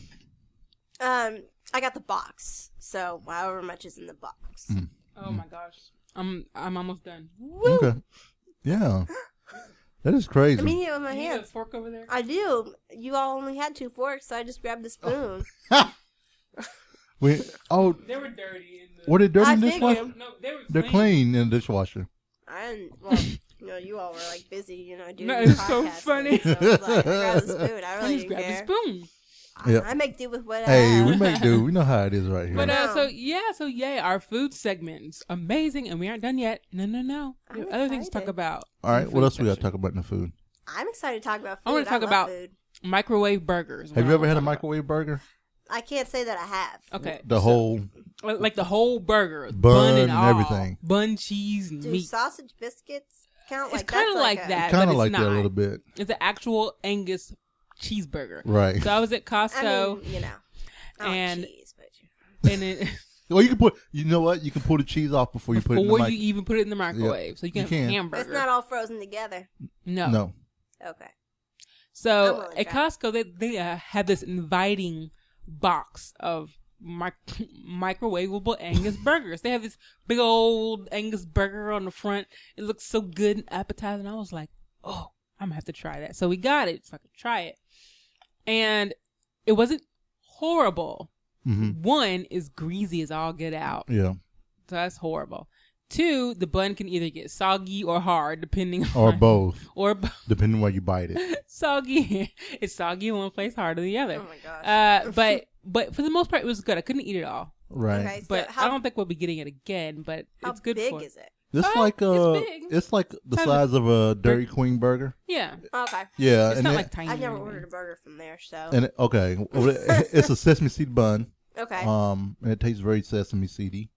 I got the box, so however much is in the box. Oh my gosh, I'm almost done. Okay. Yeah. That is crazy. Let me eat it with my You got a hands. fork over there? I do. You all only had 2 forks, so I just grabbed a spoon. Oh, They were dirty. were they dirty I in the figured. dishwasher? No, they were They're clean in the dishwasher. I didn't. Well, you all were like busy, doing No, your it's so podcast funny. thing, so I was like, I grabbed the spoon. I I really just didn't grabbed care. a spoon. Yep. I make do with what I Hey, have. we make do. We know how it is right here. But No. so yay, our food segment's amazing, and we aren't done yet. No. We have I'm other things to talk excited. about. All right, in the what food else we got to section. talk about in the food? I'm excited to talk about food. I wanna talk love about- food. Microwave burgers. Have you ever had a microwave burger? I can't say that I have. Okay, The whole like the whole burger, Bun and and all. everything. bun, cheese, and Do meat. sausage biscuits count? It's Like kind of that's like a- that, kind but of like it's that a not. little bit, It's an actual Angus cheeseburger. right? So I was at Costco, I mean, I like And- cheese, but and it, Well, you can put. You know what? You can pull the cheese off before you put it in the before mic. you even put it in the microwave, so you can You have a can. hamburger. it's not all frozen together. No. Okay. I'm So willing to at try. Costco, they have this inviting box of microwavable Angus burgers. They have this big old Angus burger on the front. It looks so good and appetizing. I was like, oh, I'm gonna have to try that. So we got it so I could try it, and it wasn't horrible. Mm-hmm. One is greasy as all get out, Yeah, so that's horrible. Two, the bun can either get soggy or hard depending or on both, or depending on where you bite it. soggy. It's soggy in one place, hard in the other. Oh my gosh. But for the most part, it was good. I couldn't eat it all, Right. Okay. So but how, I don't think we'll be getting it again. But how it's good big for. is it? It's Oh, like it's big. like the Kind size of a Dairy Queen burger. Yeah, Okay. Yeah, it's and not it, like tiny. I've never or anything. ordered a burger from there, so. and it, okay, well, it's a sesame seed bun. Okay. And it tastes very sesame seedy.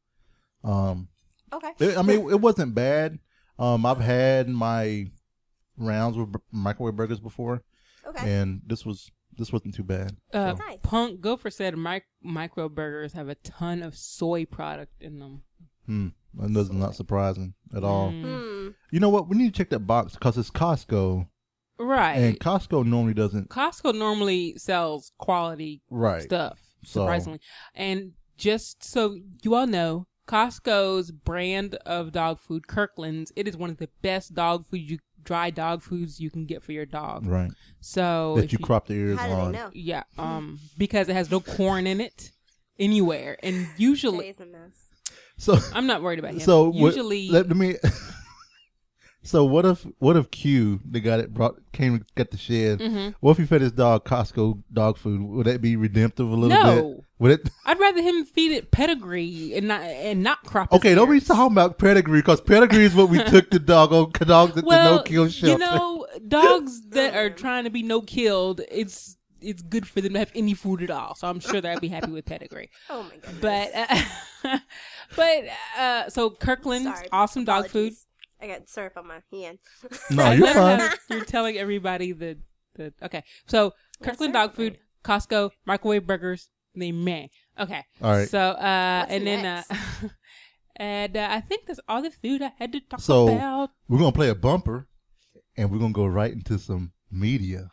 Okay. I mean, it wasn't bad. I've had my rounds with microwave burgers before, Okay. and this wasn't too bad. Nice. Nice. Gopher said micro burgers have a ton of soy product in them. And that's not surprising at all. Hmm. You know what? We need to check that box because it's Costco, Right. and Costco normally doesn't. Costco normally sells quality Right. stuff, So- surprisingly. And just so you all know, Costco's brand of dog food, Kirkland's, it is one of the best dry dog foods you can get for your dog. Right. So That if you crop the ears How do they on. know? Yeah, because it has no corn in it. anywhere. And usually, Jay's a mess. So I'm not worried about him. so Usually, let me. So what if Q, the guy that came and got the shed, what if he fed his dog Costco dog food? Would that be redemptive a little bit? No. Would it? I'd rather him feed it pedigree and not crop. his Okay, don't be ears. talking about pedigree because pedigree is what we took the dogs at the no-kill shelter. You know, dogs that are trying to be no-killed, it's good for them to have any food at all. So I'm sure they'd be happy with pedigree. Oh my goodness. But so Kirkland's Sorry. awesome dog food. Apologies. I got syrup on my hand. No, I you're never fine. had- You're telling everybody the okay. So Kirkland dog food, Costco, microwave burgers, they meh. Okay. All right. So What's and then next? and I think that's all the food I had to talk So about. we're gonna play a bumper, and we're gonna go right into some media.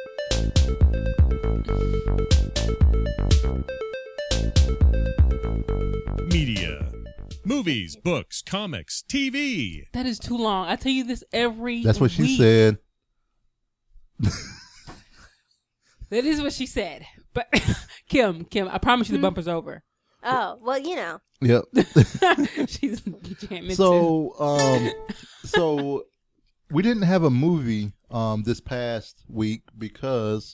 Media. Movies, books, comics, TV. That is too long. I tell you this every That's what she week. said. That is what she said. But Kim, I promise you the bumper's over. Oh, well, you know. Yep. She's jamming too. So we didn't have a movie this past week because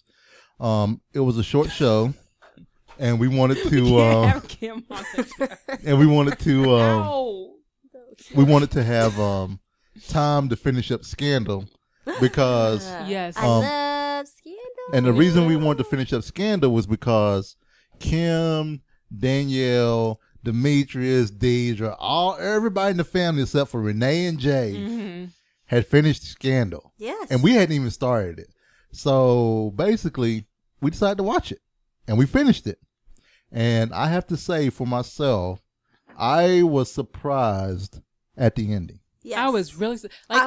it was a short show, and we wanted You to can't have Kim on the show. and we wanted to Ow. we wanted to have time to finish up Scandal because Yes. I love Scandal. and the reason we wanted to finish up Scandal was because Kim, Danielle, Demetrius, Deidre, everybody in the family except for Renee and Jay Mhm. had finished Scandal. Yes. And we hadn't even started it. So basically, we decided to watch it. And we finished it. And I have to say for myself, I was surprised at the ending. Yes. I was really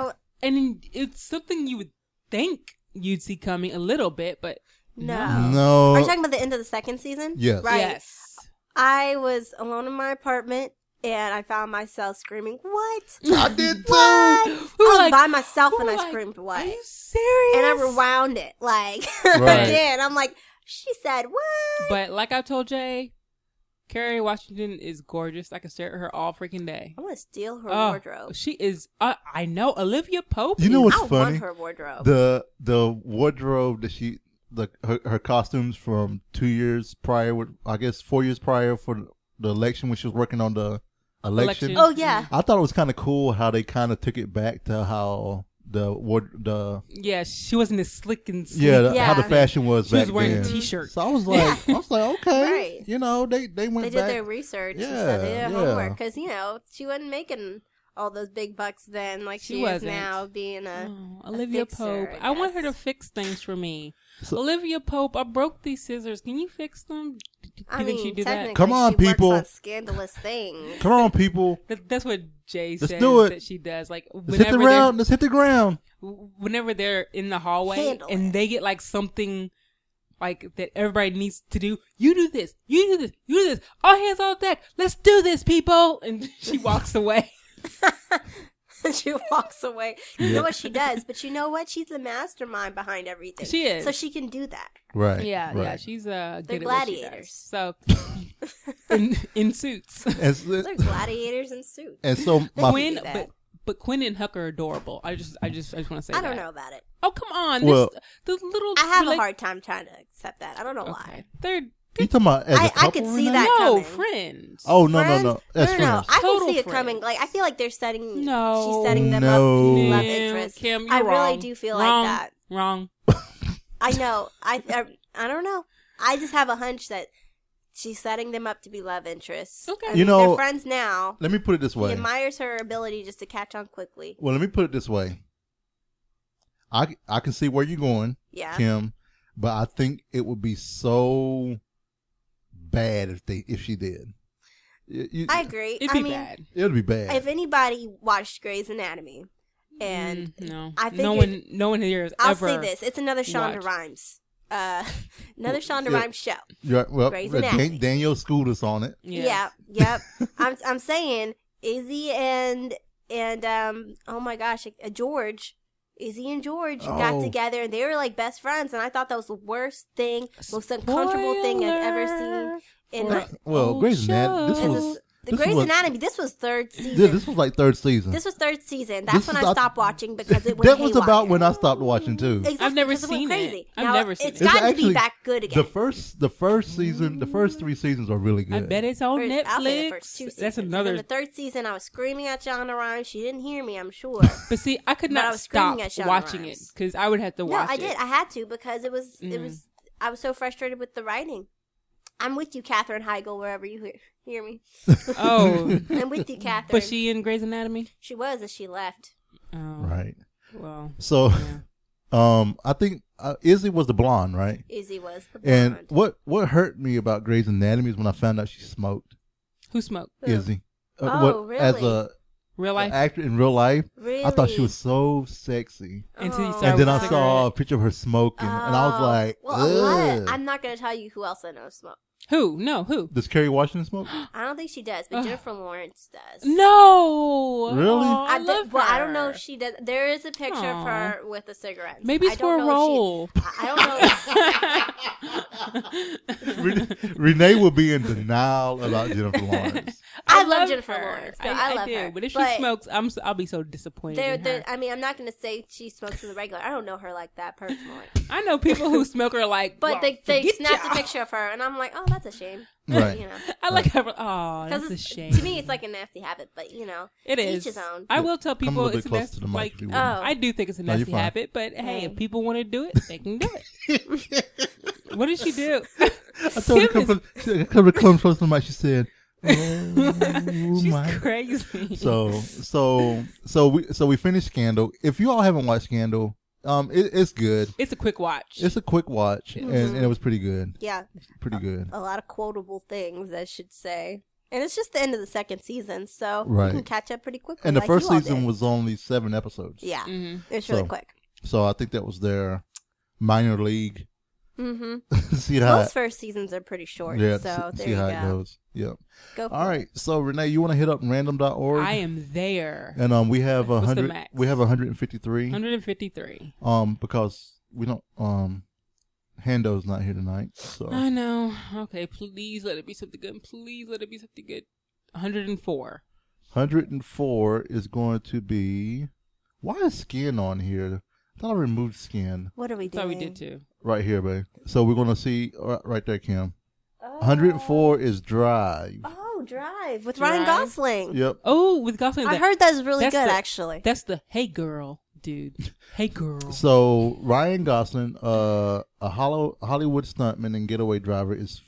and it's something you would think you'd see coming a little bit, but No. No. Are you talking about the end of the second season? Yes. Right. yes. I was alone in my apartment and I found myself screaming, "What? I did too. What?" We were I was like- by myself we and were I like, screamed, "What?" Are you serious? And I rewound it like Right. again. I'm like, she said, "What?" But like I told Jay, Kerry Washington is gorgeous. I can stare at her all freaking day. I want to steal her Oh, wardrobe. she is. I know Olivia Pope. You know is- what's I funny? want her wardrobe. The wardrobe that her costumes from 2 years prior, 4 years prior for the election when she was working on the election. Oh yeah. I thought it was kind of cool how they kind of took it back to how the Yeah, she wasn't as slick and sleek. Yeah. how the fashion was She back was wearing then. a t-shirt. So I was like, okay, Right. you know, they went They back. did their research and Yeah, stuff. They did their yeah. homework because she wasn't making all those big bucks then, like She she, is wasn't. now, being a. Oh, Olivia fixer, Pope. I I want her to guess. fix things for me. So- Olivia Pope, I broke these scissors. Can you fix them? Do you I think mean, she'd do technically, that? Come on, she works people. on scandalous things. Come on, people, That's what Jay Let's says do it. that she does. Like let's hit the whenever ground. Let's hit the ground. whenever they're in the hallway Handle and it. they get like something like that everybody needs to do. You do this. You do this. You do this. All hands on deck. Let's do this, people. And she walks away. She walks away. You know what she does, but you know what? She's the mastermind behind everything. She is. So she can do that. Right. Yeah, right. yeah. She's They're good at what she gladiators. does. So in suits. They're gladiators in suits. And so They my Quinn, do that. but Quinn and Huck are adorable. I just want to say I don't that. know about it. Oh, come on. Well- the little. I have a hard time trying to accept that. I don't know Okay. why. They're you talking about as a I couple could see Renee? that no coming. friends. Oh no Friends? no no that's no. friends. I Total can see it friends. coming. Like I feel like they're setting. No. she's setting them No. up to love No, interest. Kim, you're I wrong. really do feel Wrong. like that. Wrong. I know. I don't know. I just have a hunch that she's setting them up to be love interests. Okay. I You mean, know- they're friends now. Let me put it this He way. admires her ability just to catch on quickly. Well, let me put it this way. I can see where you're going, Yeah. Kim, but I think it would be so bad if she did. I agree. It'd I be mean, bad. It would be bad. if anybody watched Grey's Anatomy, and No, I no figured- one here has I'll ever. say this, it's another Shonda watched. Rhimes. Another Shonda Yeah. Rhimes show. You're right. Well, Grey's Anatomy. Danielle schooled us on it. Yes. Yeah, yep. I'm saying Izzy and oh my gosh, George. Izzy and George got Oh. together and they were like best friends, and I thought that was the worst thing, most uncomfortable thing I've ever seen In Well, Grey's Anatomy. This show. was the this Grey's was- Anatomy, this was third season. this was like third season. This was third season. That's This when is I not- stopped watching because it went That was haywire. about when I stopped watching too. Exactly, I've never because it went seen it. crazy. I've Now, never seen it's it. It's gotten to actually- be back good again. The first season, the first 3 seasons are really good. I bet it's on First- I'll say the Netflix. first 2 seasons. That's And another. then the third season, I was screaming at Shonda Rhimes. She didn't hear me, I'm sure. But see, I could But I not was stop screaming at Shonda watching it Rhimes. because I would have to No, watch I it. did. I had to because it was. I was so frustrated with the writing. I'm with you, Katherine Heigl, wherever you hear me. Oh, I'm with you, Katherine. but she in Grey's Anatomy. She was, and she left. Oh, Right. Well, So, yeah. I think Izzy was the blonde, right? Izzy was the And blonde. what hurt me about Grey's Anatomy is when I found out she smoked. Who smoked? Who? Izzy. Oh, As really? a Real life. actor in real life, Really? I thought she was so sexy. Until you Oh. started And then with I the saw a cigarette. picture of her smoking, and I was Oh. like, well, a lot of, ugh. I'm not going to tell you who else I know smoke. Who? No, who? Does Kerry Washington smoke? I don't think she does, but Jennifer Lawrence does. No. Really? Oh, I did- love well, her. I don't know if she does. There is a picture Aw. of her with a cigarette. Maybe it's I for don't a know if she- role. I don't know. Renee will be in denial about Jennifer Lawrence. I love Jennifer her. Lawrence. No, I love do. her. But if she But smokes, I'll be so disappointed. in her. I mean, I'm not going to say she smokes in the regular. I don't know her like that personally. I know people who smoke are like, But well, they forget snapped y'all. a picture of her, and I'm like, oh, that's a shame. Right. You know, I like her. Oh, that's a because shame. to me, it's like a nasty habit. But you know, It to is. each his own. I will tell Come a people little it's bit a closer nasty, to the mic like if you would. I do think it's a No, you're nasty fine. habit, but hey, Hey. if people want to do it, they can do it. What did she do? I told her to come close to the mic. She said, "Oh She's my." crazy. So we finished Scandal. If you all haven't watched Scandal, it's good. It's a quick watch. It's a quick watch, and it was pretty good. Yeah, Pretty good. a lot of quotable things, I should say. And it's just the end of the second season, so Right. you can catch up pretty quickly. And the like first you all season did. was only 7 episodes. Yeah, Mhm. it's really So- quick. So I think that was their minor league. Mm-hmm. See how Most first seasons are pretty short, so there see you how go. it goes. Yep. Go for All it. right. So Renee, you want to hit up random.org? I am there. And we have What's the 100. max? We have 153. 153. Because we don't. Hando's not here tonight. So I know. Okay, please let it be something good. Please let it be something good. 104. 104 is going to be. Why is Skin on here? I thought I removed Skin What are we doing? Thought we did too. right here, babe. So we're gonna see right there, Kim. Oh. 104 is Drive. Oh, Drive with Drive. Ryan Gosling. Yep. Oh, with Gosling. I heard that's really that's good, the- actually. That's the hey girl, dude. Hey girl. So Ryan Gosling, a Hollywood stuntman and getaway driver, is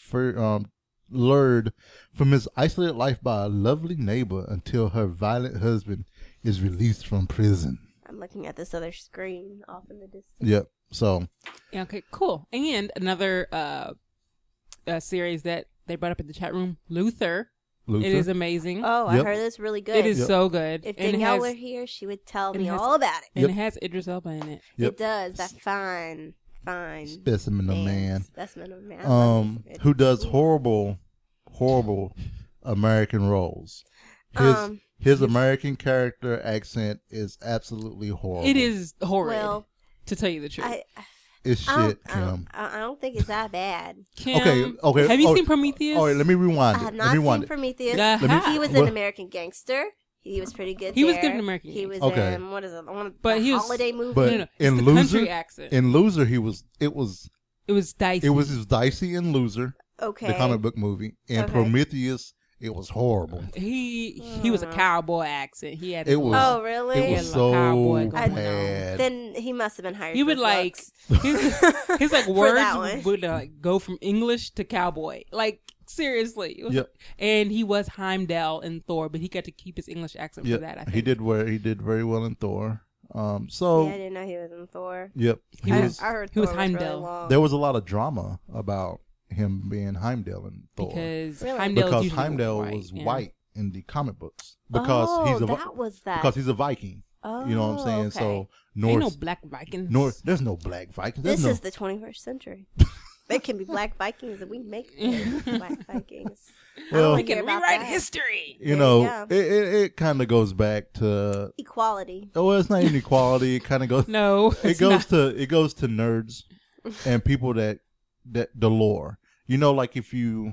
lured from his isolated life by a lovely neighbor until her violent husband is released from prison. I'm looking at this other screen off in the distance. Yep. So Yeah, okay, cool. And another series that they brought up in the chat room, Luther. Luther. It is amazing. Oh, I Yep. heard it's really good. It is Yep. so good. If And it Danielle has- were here, she would tell it me has- all about it. And Yep. it has Idris Elba in it. Yep. It does. That fine Specimen of man. Specimen of man. I love me some Who Idris. does horrible American roles. Um, His American character accent is absolutely horrible. It is horrid, Well, to tell you the truth. It's I shit, don't, I, don't, Kim. I don't think it's that bad. Kim, Okay. Have you Oh, seen Prometheus? All right, let me rewind I it. have Let not me rewind seen it. Prometheus. Uh-huh. He was What- in American Gangster. He was pretty good. He was there. good in American He was Gangster. Okay. in what is it? One of But the he was- holiday movie. But No, it's in the Loser, country accent. in Loser, it was It was dicey. it was dicey in Loser, okay. the comic book movie. In Okay. Prometheus, it was horrible. He was a cowboy accent. He had. It was. Oh, really? It Yeah, was like so cowboy going on. bad. Then he must have been hired. He for would like looks. his like For words that one. would go from English to cowboy. Like seriously. It was- Yep. And he was Heimdall in Thor, but he got to keep his English accent for that. I think He did very well in Thor. Yeah, So I didn't know he was in Thor. yep, He I, was- I heard he was Thor really Heimdall. long. there was a lot of drama about him being Heimdall in Thor because Really? Heimdall because is usually Heimdall white, was yeah. white in the comic books because that was that. because he's a Viking. Oh, You know what I'm saying? okay. So Ain't North no black Vikings. there's no black Vikings. There's This no, is the 21st century. There can be black Vikings, and we make black Vikings. Well- We I don't can care about rewrite that. history. you There know, you go. it kind of goes back to Equality. well, it's not inequality. It kind of goes No, it it's goes not. to nerds and people that the lore. You know, like if you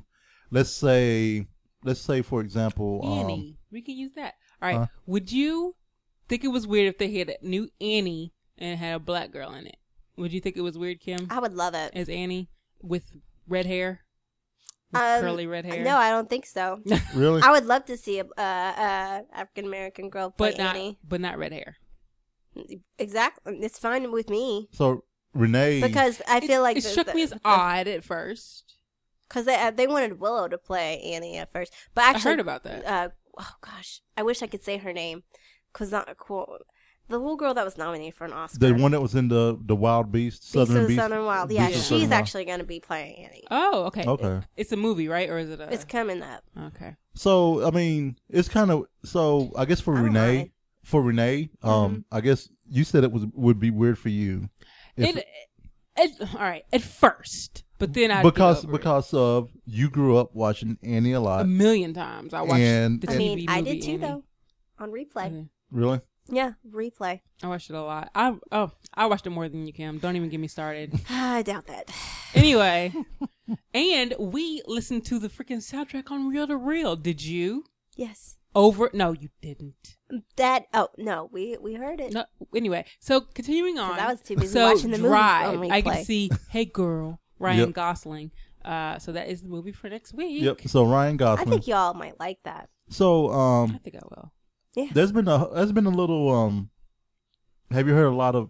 let's say for example, Annie. We can use that. All right. Huh? Would you think it was weird if they had a new Annie and had a black girl in it? Would you think it was weird, Kim, I would love it. as Annie with red hair? With curly red hair? No, I don't think so. really? I would love to see a African American girl play but Annie. not red hair. Exactly, it's fine with me So Renee, because I feel like it struck me as odd at first. because they wanted Willow to play Annie at first, but I actually heard about that. Oh gosh, I wish I could say her name because not cool. The little girl that was nominated for an Oscar. the one that was in the Wild Beast, Beast Southern of the Beast. Southern Wild. Yeah, Beast of she's Southern Wild. actually going to be playing Annie. Oh, okay. Okay. It's a movie, right? Or is it a... It's coming up. Okay. So I mean, it's kind of so. I guess for I don't mind. Renee, I guess you said it would be weird for you. If- All right, at first. But then I because of you grew up watching Annie a lot. a million times I watched And- the I TV mean, I movie did too, Annie. though, on replay. Okay. Really? Yeah, replay. I watched it a lot. I watched it more than you, Kim. Don't even get me started. I doubt that. Anyway, and we listened to the freaking soundtrack on Reel to Reel. Did you? Yes. No, you didn't. Oh, no, we heard it. No. Anyway, so continuing on. 'Cause I was too busy so watching the movie Drive, on I can replay. see Hey Girl, Ryan Yep. Gosling. So that is the movie for next week. Yep. So Ryan I Gosling. think y'all might like that. So I think I will. there's been a little have you heard a lot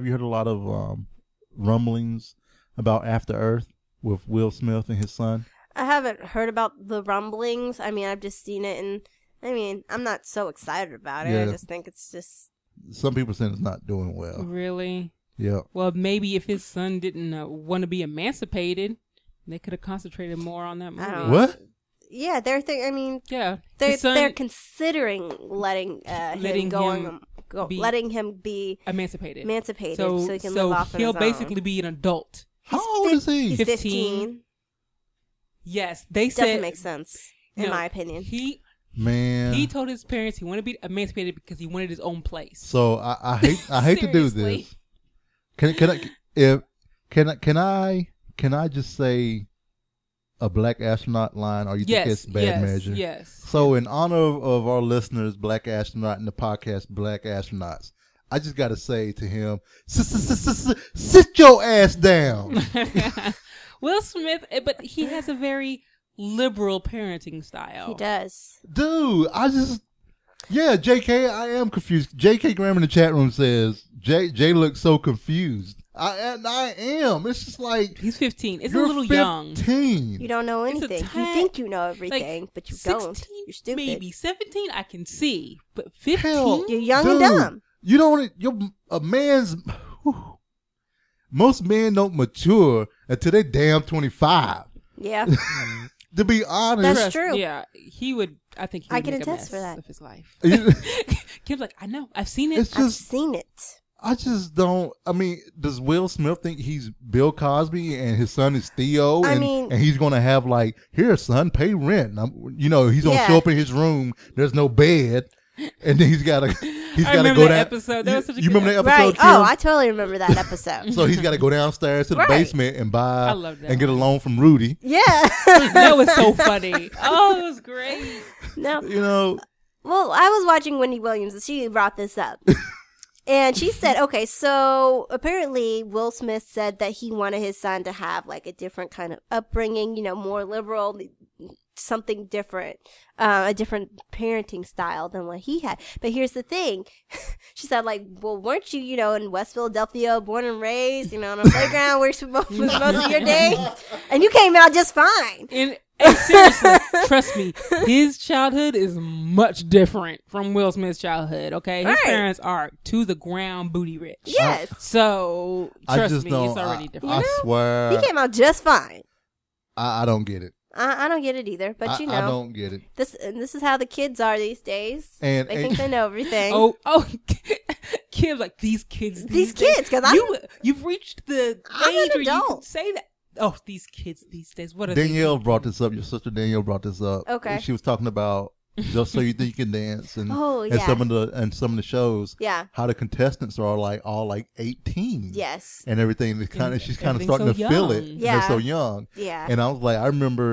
of rumblings about After Earth with Will Smith and his son? I haven't heard about the rumblings. I mean, I've just seen it, and I mean, I'm not so excited about it. Yeah. I just think it's just. Some people saying it's not doing well. Really? Yeah. Well, maybe if his son didn't want to be emancipated, they could have concentrated more on that movie. I don't know. What? Yeah, I mean, Yeah, they're his son they're considering letting Letting him him be- letting him be emancipated. emancipated so he can live off on he'll his basically own. be an adult. How old is he? He's 15. 15. Yes, they Doesn't said make sense, in no, my opinion. Man. He told his parents he wanted to be emancipated because he wanted his own place. So I hate to do Seriously. this. Can I just say a black astronaut line, or you think it's bad measure? Yes. So in honor of our listeners, Black Astronaut, and the podcast Black Astronauts, I just got to say to him, sit your ass down. Will Smith, but he has a very liberal parenting style. He does. Dude, JK, I am confused. JK Graham in the chat room says, Jay looks so confused. I am. It's just like, He's 15. It's a you're little 15. young. You don't know It's a anything. You tad- think you know everything, but you 16, don't. You're stupid. maybe 17. I can see, but 15. Hell, You're young dude, and dumb. You don't. A man's. Most men don't mature until they damn 25. Yeah. To be honest, That's true. Yeah, he would. I think he I would can make a attest mess for that. of his life. it- Kim's like, I know. I've seen it. it's I've just. seen it. I just don't. I mean, does Will Smith think he's Bill Cosby and his son is Theo? I And, mean- and he's gonna have like, here, son, pay rent. He's gonna Yeah. show up in his room. There's no bed, and then he's gotta I remember go that down. episode. That was such a you good remember that Right. episode? Kim? Oh, I totally remember that episode. So he's got to go downstairs to the Right. basement and buy I love that and get a one. loan from Rudy. Yeah. That was so funny. Oh, it was great. No. You know, Well, I was watching Wendy Williams, and she brought this up. And she said, okay, so apparently Will Smith said that he wanted his son to have like a different kind of upbringing, more liberal, something different, a different parenting style than what he had. But here's the thing. She said, like, well, weren't you, in West Philadelphia, born and raised, on a playground where you most of your days? And you came out just fine. And seriously, trust me, his childhood is much different from Will Smith's childhood. Okay, his Right. parents are to the ground booty rich. Yes. So I trust just me, don't. it's already I different. swear, He came out just fine. I don't get it. I don't get it either, but I don't get it. this is how the kids are these days. And- they and- think they know everything. Oh, Kim's like these kids. These days. kids, 'cause you've reached the I'm an age where you can adult. say that. Oh, these kids these days. What are Danielle brought this up. Your sister Danielle brought this up. Okay. She was talking about Just So You Think You Can Dance and Oh, and yeah. some of the shows. Yeah. How the contestants are all 18. Yes. And everything. She's kind of everything's starting so to feel it. young. And Yeah. they're so young. Yeah. And I was like, I remember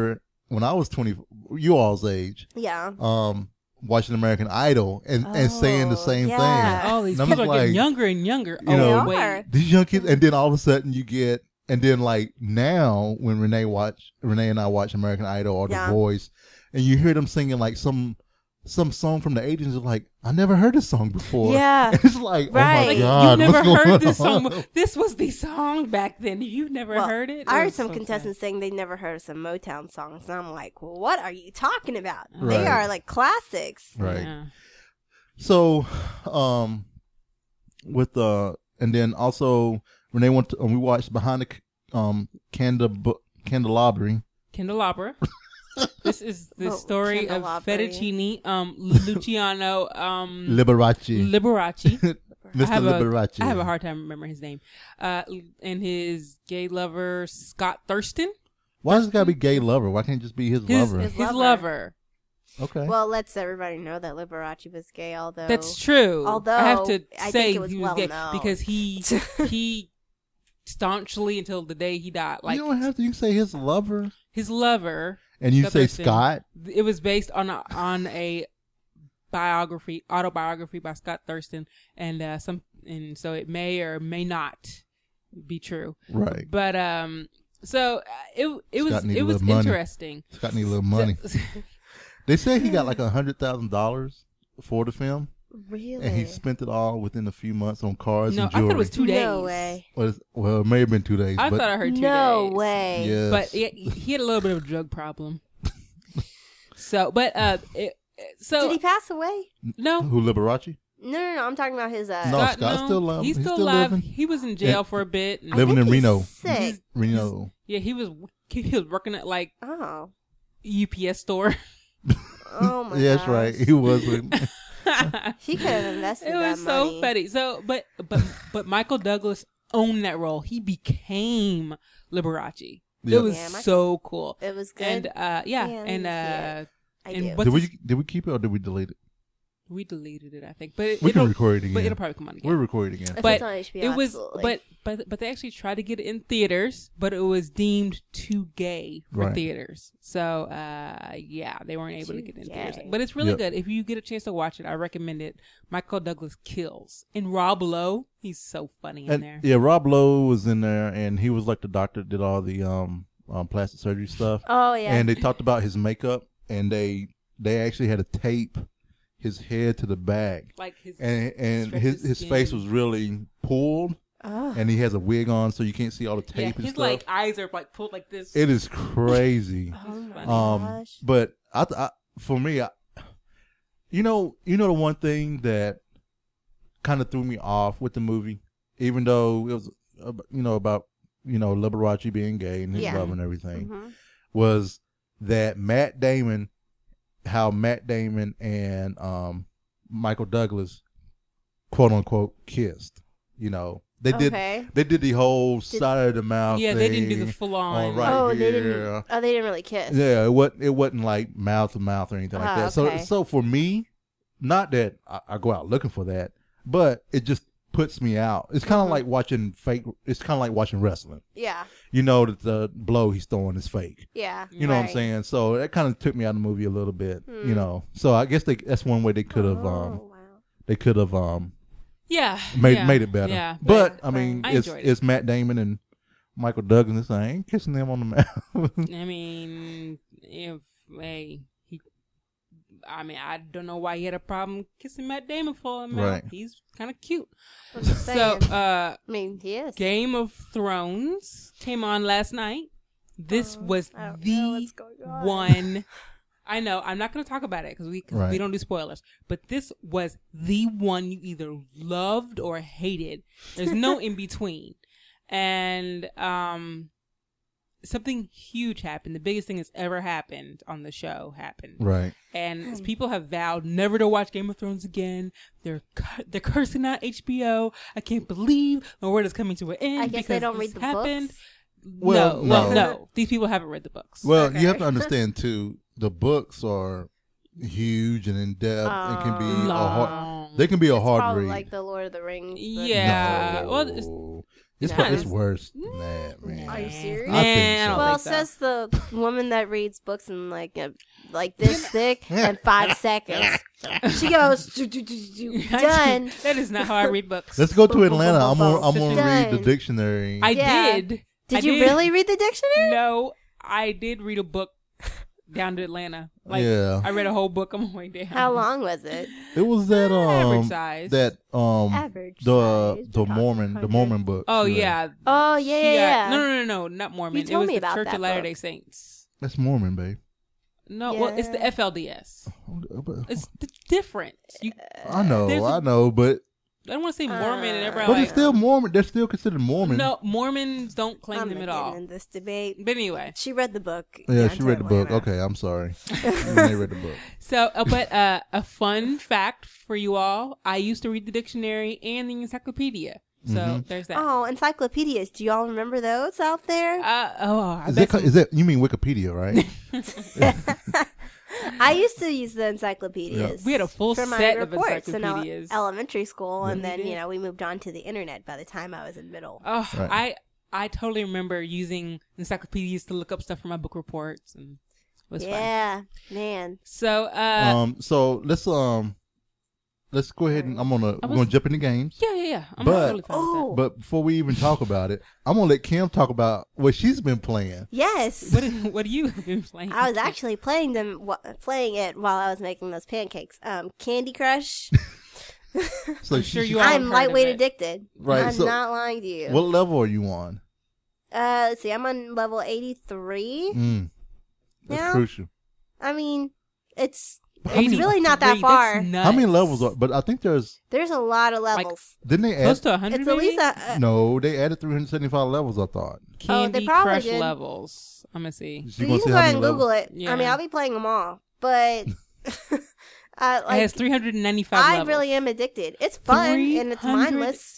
when I was 20, you all's age, Yeah. watching American Idol and saying the same yeah. thing. Oh, these And I'm people are just getting like, younger and younger. you know, oh, wait. are. These young kids, and then all of a sudden you get, and then like now when Renee and I watch American Idol or Yeah. The Voice, and you hear them singing like some song from the 80s, it's like, I never heard this song before. Yeah. And it's like, Right. oh my Like, God, you never what's going heard this on? song. This was the song back then. You've never Well, heard it? I It heard was some so contestants saying they never heard of some Motown songs, and I'm like, well, what are you talking about? Right. They are like classics. sad. Right. Yeah. So, and then also Renee went to, we watched Behind the Candelabra. Candelabra. This is the Oh, story of Candelabra. Fettuccine, Luciano, Liberace. Liberace. Mr. Liberace. I have a hard time remembering his name. And his gay lover, Scott Thurston. Why does it gotta be gay lover? Why can't it just be his lover? His lover. lover. Okay. Well, let's everybody know that Liberace was gay, although That's true. Although, I have to I say think it was he was well gay known. because he staunchly until the day he died. Like you don't have to. You can say his lover, his lover, and you Scott say Thurston. Scott. It was based on a autobiography by Scott Thurston, and so it may or may not be true. Right. But so it Scott need a was little money. interesting. Scott need a little money. They say he got like $100,000 for the film, really. and he spent it all within a few months on cars No, and I jewelry. thought it was 2 days. No way. Well, it may have been 2 days. I but thought I heard 2 No days. way. Yes. But he had a little bit of a drug problem. So, but Did he pass away? no. Who, Liberace? No. I'm talking about his. No. Scott, Scott's no, still alive. He's He's still still alive. living. He was in jail Yeah. for a bit. I living think in he's Reno. Sick. Reno. Yeah, he was working at like Oh. UPS store. Oh my. Yeah, that's gosh. right. He wasn't. He could have invested It that was so money. funny. So, but Michael Douglas owned that role. He became Liberace. Yeah. It was Yeah, Michael- so cool. It was good. And Yeah, and let me see it. I and do. what's Did we keep it or did we delete it? we deleted it, I think, but We can it'll, record it again. but it'll probably come on again. We'll record it again. If but it's on HBO, it was absolutely. but they actually tried to get it in theaters, but it was deemed too gay for Right. theaters. So yeah, they weren't able to Too get it in theaters. gay. But it's really Yep. good. If you get a chance to watch it, I recommend it. Michael Douglas kills. And Rob Lowe, he's so funny in And, there. yeah, Rob Lowe was in there, and he was like the doctor that did all the plastic surgery stuff. Oh yeah. And they talked about his makeup, and they actually had to tape his head to the back, Like his and stretch his skin. face was really pulled, oh. and he has a wig on, so you can't see all the yeah, tape and his stuff. like eyes are like pulled like this. It is crazy. Oh my Um, gosh. but for me, you know the one thing that kind of threw me off with the movie, even though it was, about Liberace being gay and his Yeah. love and everything, Mhm. was that how Matt Damon and Michael Douglas, quote unquote, kissed. They Okay. did the whole side of the mouth. yeah, they didn't do the thing full on. right Oh, they here. didn't. Oh, they didn't really kiss. Yeah, it wasn't like mouth to mouth or anything like Ah, that. okay. So for me, not that I go out looking for that, but it just puts me out. It's kind of like watching fake. It's kind of like watching wrestling. Yeah. You know that the blow he's throwing is fake. Yeah. You know what I'm right. saying? So that kind of took me out of the movie a little bit. So I guess that's one way they could have. Oh, wow. They could have Yeah, made it better. Yeah, But I mean, I it's enjoyed it. it's Matt Damon and Michael Douglas. I ain't kissing them on the mouth. I mean, I don't know why he had a problem kissing Matt Damon for him. Right. He's kind of cute. I'm just So, saying. I mean, he is. Game of Thrones came on last night. This was I don't know the what's going on. one. I know. I'm not going to talk about it because we Right. don't do spoilers. But this was the one you either loved or hated. There's no in between. And something huge happened. The biggest thing that's ever happened on the show happened. Right. And people have vowed never to watch Game of Thrones again. They're cursing out HBO. I can't believe the world is coming to an end. I guess they because don't this read the happened. books. Well, no. No. These people haven't read the books. Well, Okay. you have to understand too. The books are huge and in depth. It can be a hard. Long. They can be a It's hard probably read. like the Lord of the Rings. but- Yeah. No. Well, It's Yes. it's worse than that, man. Are you serious? I think I don't so. Well, think so. says the woman that reads books in like this thick in 5 seconds. She goes done. That is not how I read books. Let's go to Atlanta. I'm gonna read the Done. dictionary. I Yeah. did. I Did you really read the dictionary? No, I did read a book down to Atlanta. Like, Yeah. I read a whole book on my way down. How long was it? It was that Average size. Average the size. the Mormon book. Oh yeah. Oh She yeah. No, not Mormon. You told it was me the about Church that of Latter-day book. Saints. That's Mormon, babe. No, well, it's the Yeah. FLDS. It's different. I know, there's but I don't want to say Mormon and everybody but like, it's still Mormon. They're still considered Mormon. no, Mormons don't claim I'm them not at all. getting in this debate. But anyway, She read the book. Yeah, down she to read the book. Atlanta. Okay, I'm sorry. They read the book. so but a fun fact for you all: I used to read the dictionary and the encyclopedia. So there's that. Oh, encyclopedias. Do y'all remember those out there? I Is bet that you mean Wikipedia, right? I used to use the encyclopedias. we had a full for my set of reports in encyclopedias. elementary school, and We then did. we moved on to the internet by the time I was in middle. Oh, Right. I totally remember using encyclopedias to look up stuff for my book reports, and it was fun. Yeah, man. So, So let's go ahead and we're gonna jump into games. yeah. I'm But- totally fine with Oh, But before we even talk about it, I'm gonna let Kim talk about what she's been playing. yes. that. What have you been playing? I was actually playing it while I was making those pancakes. Candy Crush. So sure she- you all I'm have heard of lightweight it. addicted. Right, I'm so- not lying to you. What level are you on? Let's see. I'm on level 83. That's Yeah. crucial. I mean, it's 83, really not that that's far. nuts. How many levels are? But I think there's There's a lot of levels. didn't they Close add? to 100. It's at least No, they added 375 levels. I thought. Candy probably Crush did. levels. I'm gonna see. She you gonna can see go how ahead many and Google levels? it. Yeah. I mean, I'll be playing them all, but It has 395 I levels. really am addicted. It's fun and it's mindless.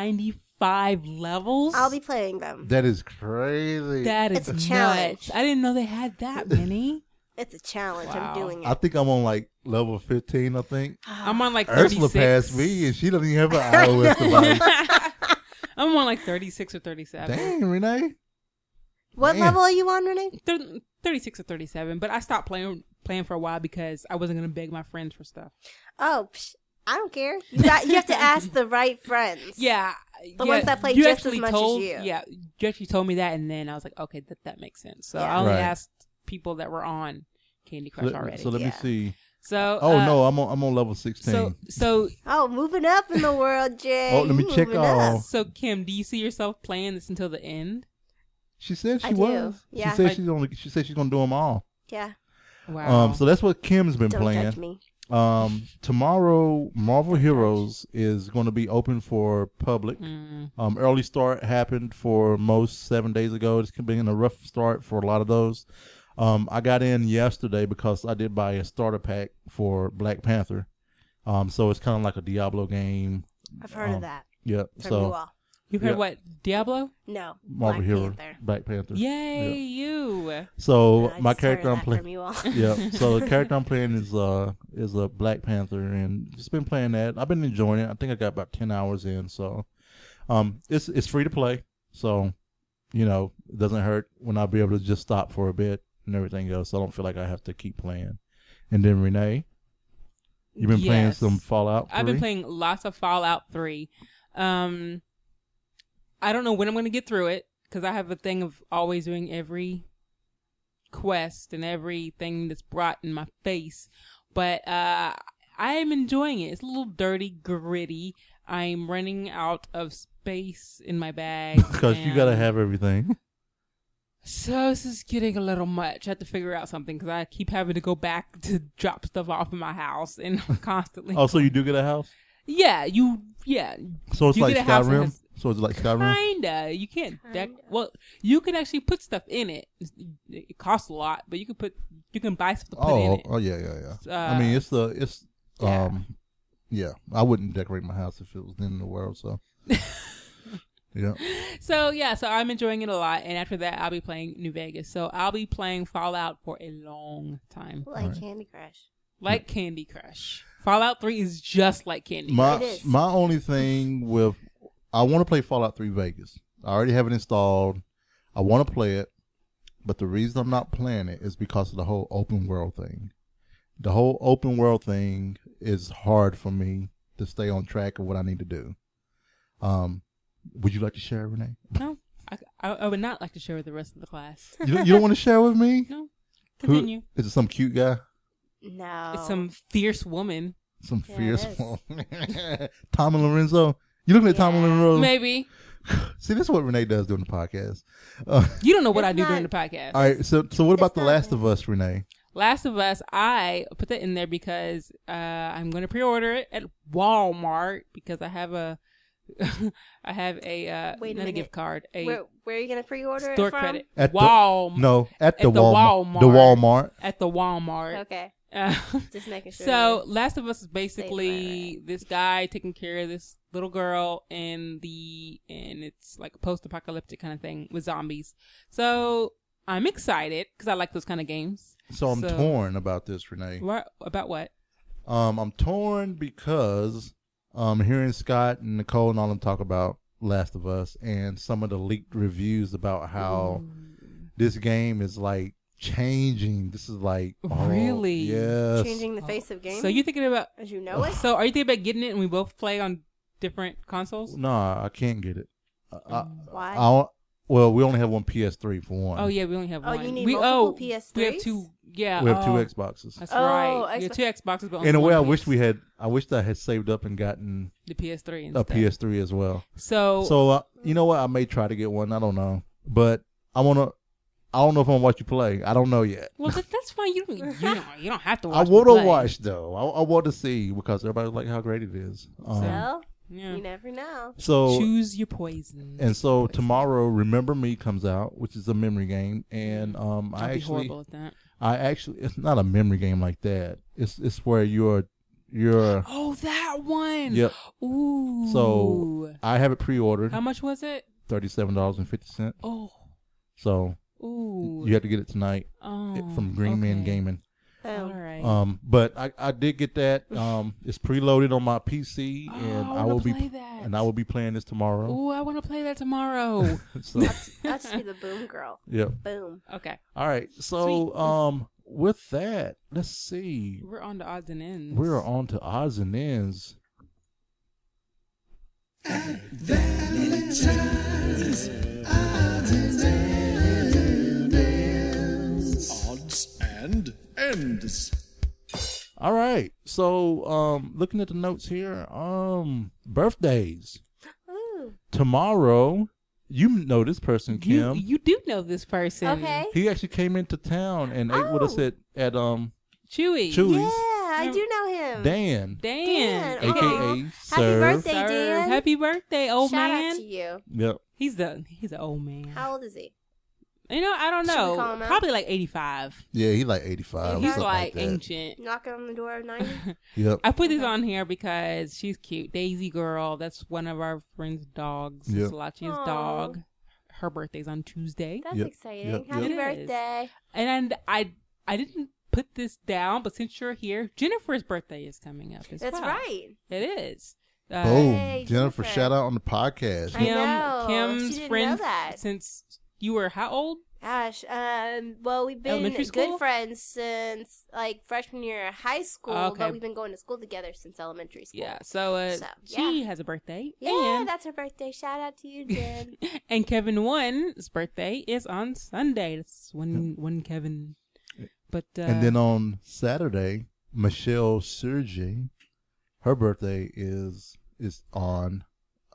395 levels. I'll be playing them. That is crazy. That is It's a nuts. challenge. I didn't know they had that many. It's a challenge. Wow. I'm doing I it. think I'm on like level 15. I think I'm on like Ursula 36. passed me, and she doesn't even have an iOS device. I'm on like 36 or 37. Dang, Renee. What Man. level are you on, Renee? 36 or 37, but I stopped playing for a while because I wasn't going to beg my friends for stuff. Oh, I don't care. You have to ask the right friends. Yeah. The ones that play you just as actually much as told, you. Yeah, you actually told me that, and then I was like, okay, that makes sense. So Yeah. I only Right. asked people that were on Candy Crush already. So let me Yeah. see. So Oh no, I'm on level 16. So Oh, moving up in the world, Jay. Oh, let me check Moving up. off. so Kim, do you see yourself playing this until the end? She said she I do. was. Yeah. She said Like- she said she's gonna do them all. Yeah. Wow. So that's what Kim's been Don't playing. judge me. Tomorrow, Marvel Heroes is going to be open for public. Mm. Early start happened for most 7 days ago. It's been a rough start for a lot of those. I got in yesterday because I did buy a starter pack for Black Panther. So it's kind of like a Diablo game. I've heard of that Yeah. from So you all. You heard Yeah. what? Diablo? No. Marvel Black Heroes, Panther. Black Panther. Yay, Yeah. you. So I my just character heard I'm that playing. from you all. Yeah. So the character I'm playing is a Black Panther, and just been playing that. I've been enjoying it. I think I got about 10 hours in. So, it's free to play. So, it doesn't hurt when I'll be able to just stop for a bit and everything else. So I don't feel like I have to keep playing. And then Renee, you've been playing Yes. some Fallout 3? I've been playing lots of Fallout 3. I don't know when I'm going to get through it because I have a thing of always doing every quest and everything that's brought in my face. But I am enjoying it. It's a little dirty, gritty. I'm running out of space in my bag. Because you got to have everything. So this is getting a little much. I have to figure out something because I keep having to go back to drop stuff off in my house and I'm constantly. Oh, so you do get a house? Yeah. So it's You like get a house that Skyrim? has- So it's like Skyrim? Kinda. You can't well, you can actually put stuff in it. It costs a lot, but you can buy stuff to put in it. Oh, yeah. I mean, yeah. yeah, I wouldn't decorate my house if it was in the world, so. Yeah. So I'm enjoying it a lot, and after that, I'll be playing New Vegas. So I'll be playing Fallout for a long time, Like Candy Crush. like Candy Crush. Fallout 3 is just like Candy Crush. My It is. my only thing with I want to play Fallout 3 Vegas. I already have it installed. I want to play it, but the reason I'm not playing it is because of the whole open world thing. The whole open world thing is hard for me to stay on track of what I need to do. Would you like to share, Renee? No, I would not like to share with the rest of the class. You don't want to share with me? No. Continue. Is it some cute guy? No. It's some fierce woman. Some Yeah, fierce it is. one. Tom and Lorenzo? You looking at Tom and Yeah. Lorenzo? Maybe. See, this is what Renee does during the podcast. You don't know what It's I do not- during the podcast. All right, so what about It's The not Last bad. of Us, Renee? Last of Us, I put that in there because I'm going to pre-order it at Walmart because I have a I have a Wait a not a minute. gift card, a Where are you gonna pre-order store it from? credit. At the- Walmart. No, at the At the Walmart. Walmart. The Walmart. At the Walmart. Okay, Uh, just making sure. So Last of Us is basically Save my this guy taking care of this little girl and it's like a post-apocalyptic kind of thing with zombies. So I'm excited because I like those kind of games. So I'm torn about this, Renee. What about what? I'm torn because hearing Scott and Nicole and all them talk about Last of Us and some of the leaked reviews about how this game is like changing. This is like Really? yes. changing the face of gaming. So you thinking about? as you know it. So are you thinking about getting it and we both play on different consoles? No, I can't get it. Why? Well, we only have one PS3 for one. Oh yeah, we only have Oh, one. you need we, multiple We have PS3s? two. Yeah, We have two oh, Xboxes. That's Oh, right. You have Xbox. two Xboxes, but only In a way, one I wish PS- we had. I wish that I had saved up and gotten the PS3 and a stuff. PS3 as well. So So you know what? I may try to get one. I don't know, but I want to. I don't know if I'm gonna watch you play. I don't know yet. well, that's fine. You don't have to watch. I me want to play. watch though. I want to see because everybody's like how great it is. So Yeah. you never know. So Choose your poison. and so tomorrow, Remember Me comes out, which is a memory game, and Don't I be actually, horrible at that. it's not a memory game like that. It's where you're. Oh, that one. Yep. Ooh. So I have it pre-ordered, how much was it? $37.50. Oh. So Ooh. you have to get it tonight from Green Man okay. Gaming. All Boom. right. But I did get that. It's preloaded on my PC, Oh, and I I will wanna be play that. and I will be playing this tomorrow. Ooh, I want to play that tomorrow. So I'll just be the boom girl. yeah. Boom. Okay. All right. So with that, let's see. We're on to odds and ends. We're on to odds and ends. Odds and ends. All right. So looking at the notes here, birthdays. Ooh. Tomorrow, you know this person, Kim. You do know this person. Okay. He actually came into town and ate with us Oh. at Chewy. Chewy's. Yeah, I do know him. Dan, Dan. Dan. aka Happy Sir. birthday, Sir, Dan. Happy birthday, old Shout man. out to you. Yep. He's an old man. How old is he? You know, I don't Should we know. call him out? Probably like 85. Yeah, he's like 85. He's something like that. ancient. Knocking on the door of 90? Yep. I put these on here because she's cute. Daisy Girl. That's one of our friend's dogs. Yep. Salachia's Aw. dog. Her birthday's on Tuesday. That's Yep. exciting. Yep. Happy It is. birthday. And I didn't put this down, but since you're here, Jennifer's birthday is coming up as That's well. right. It is. Boom. Hey, Jennifer, Jennifer. shout out on the podcast. I know. Kim's She didn't friend know that. since you were how old? Gosh, well, we've been Elementary school? good friends since like freshman year of high school, Okay. but we've been going to school together since elementary school. Yeah. So, So, she has a birthday. Yeah, and that's her birthday. Shout out to you, Jen. and Kevin One's birthday is on Sunday. That's one Kevin. But And then on Saturday, Michelle Sergi, her birthday is on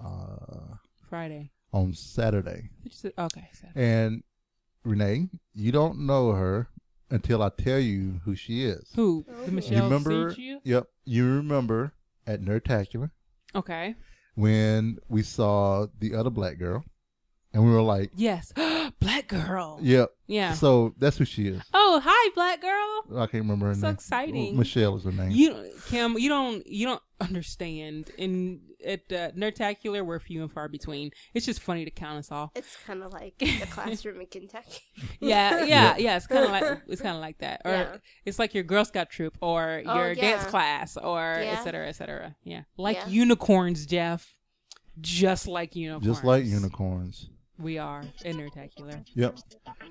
Friday. on Saturday. Did you say- Okay. Saturday. And Renee, you don't know her until I tell you who she is. Who? Oh. The You Michelle you remember? Sergio? Yep. You remember at Nerdtacular Okay. when we saw the other black girl, and we were like, Yes. Black girl. "Yep." Yeah. So that's who she is. Oh, hi, black girl. I can't remember her So name. exciting. Michelle is her name. Kim, you don't understand. At Nerdtacular, we're few and far between. It's just funny to count us all. It's kind of like the classroom in Kentucky. Yeah. It's kind of like that. Or Yeah. it's like your Girl Scout troop or Oh, your dance yeah. class or Yeah. et cetera, et cetera. Yeah, like Yeah. unicorns, Jeff. just like unicorns. Just like unicorns. We are intertacular. Yep.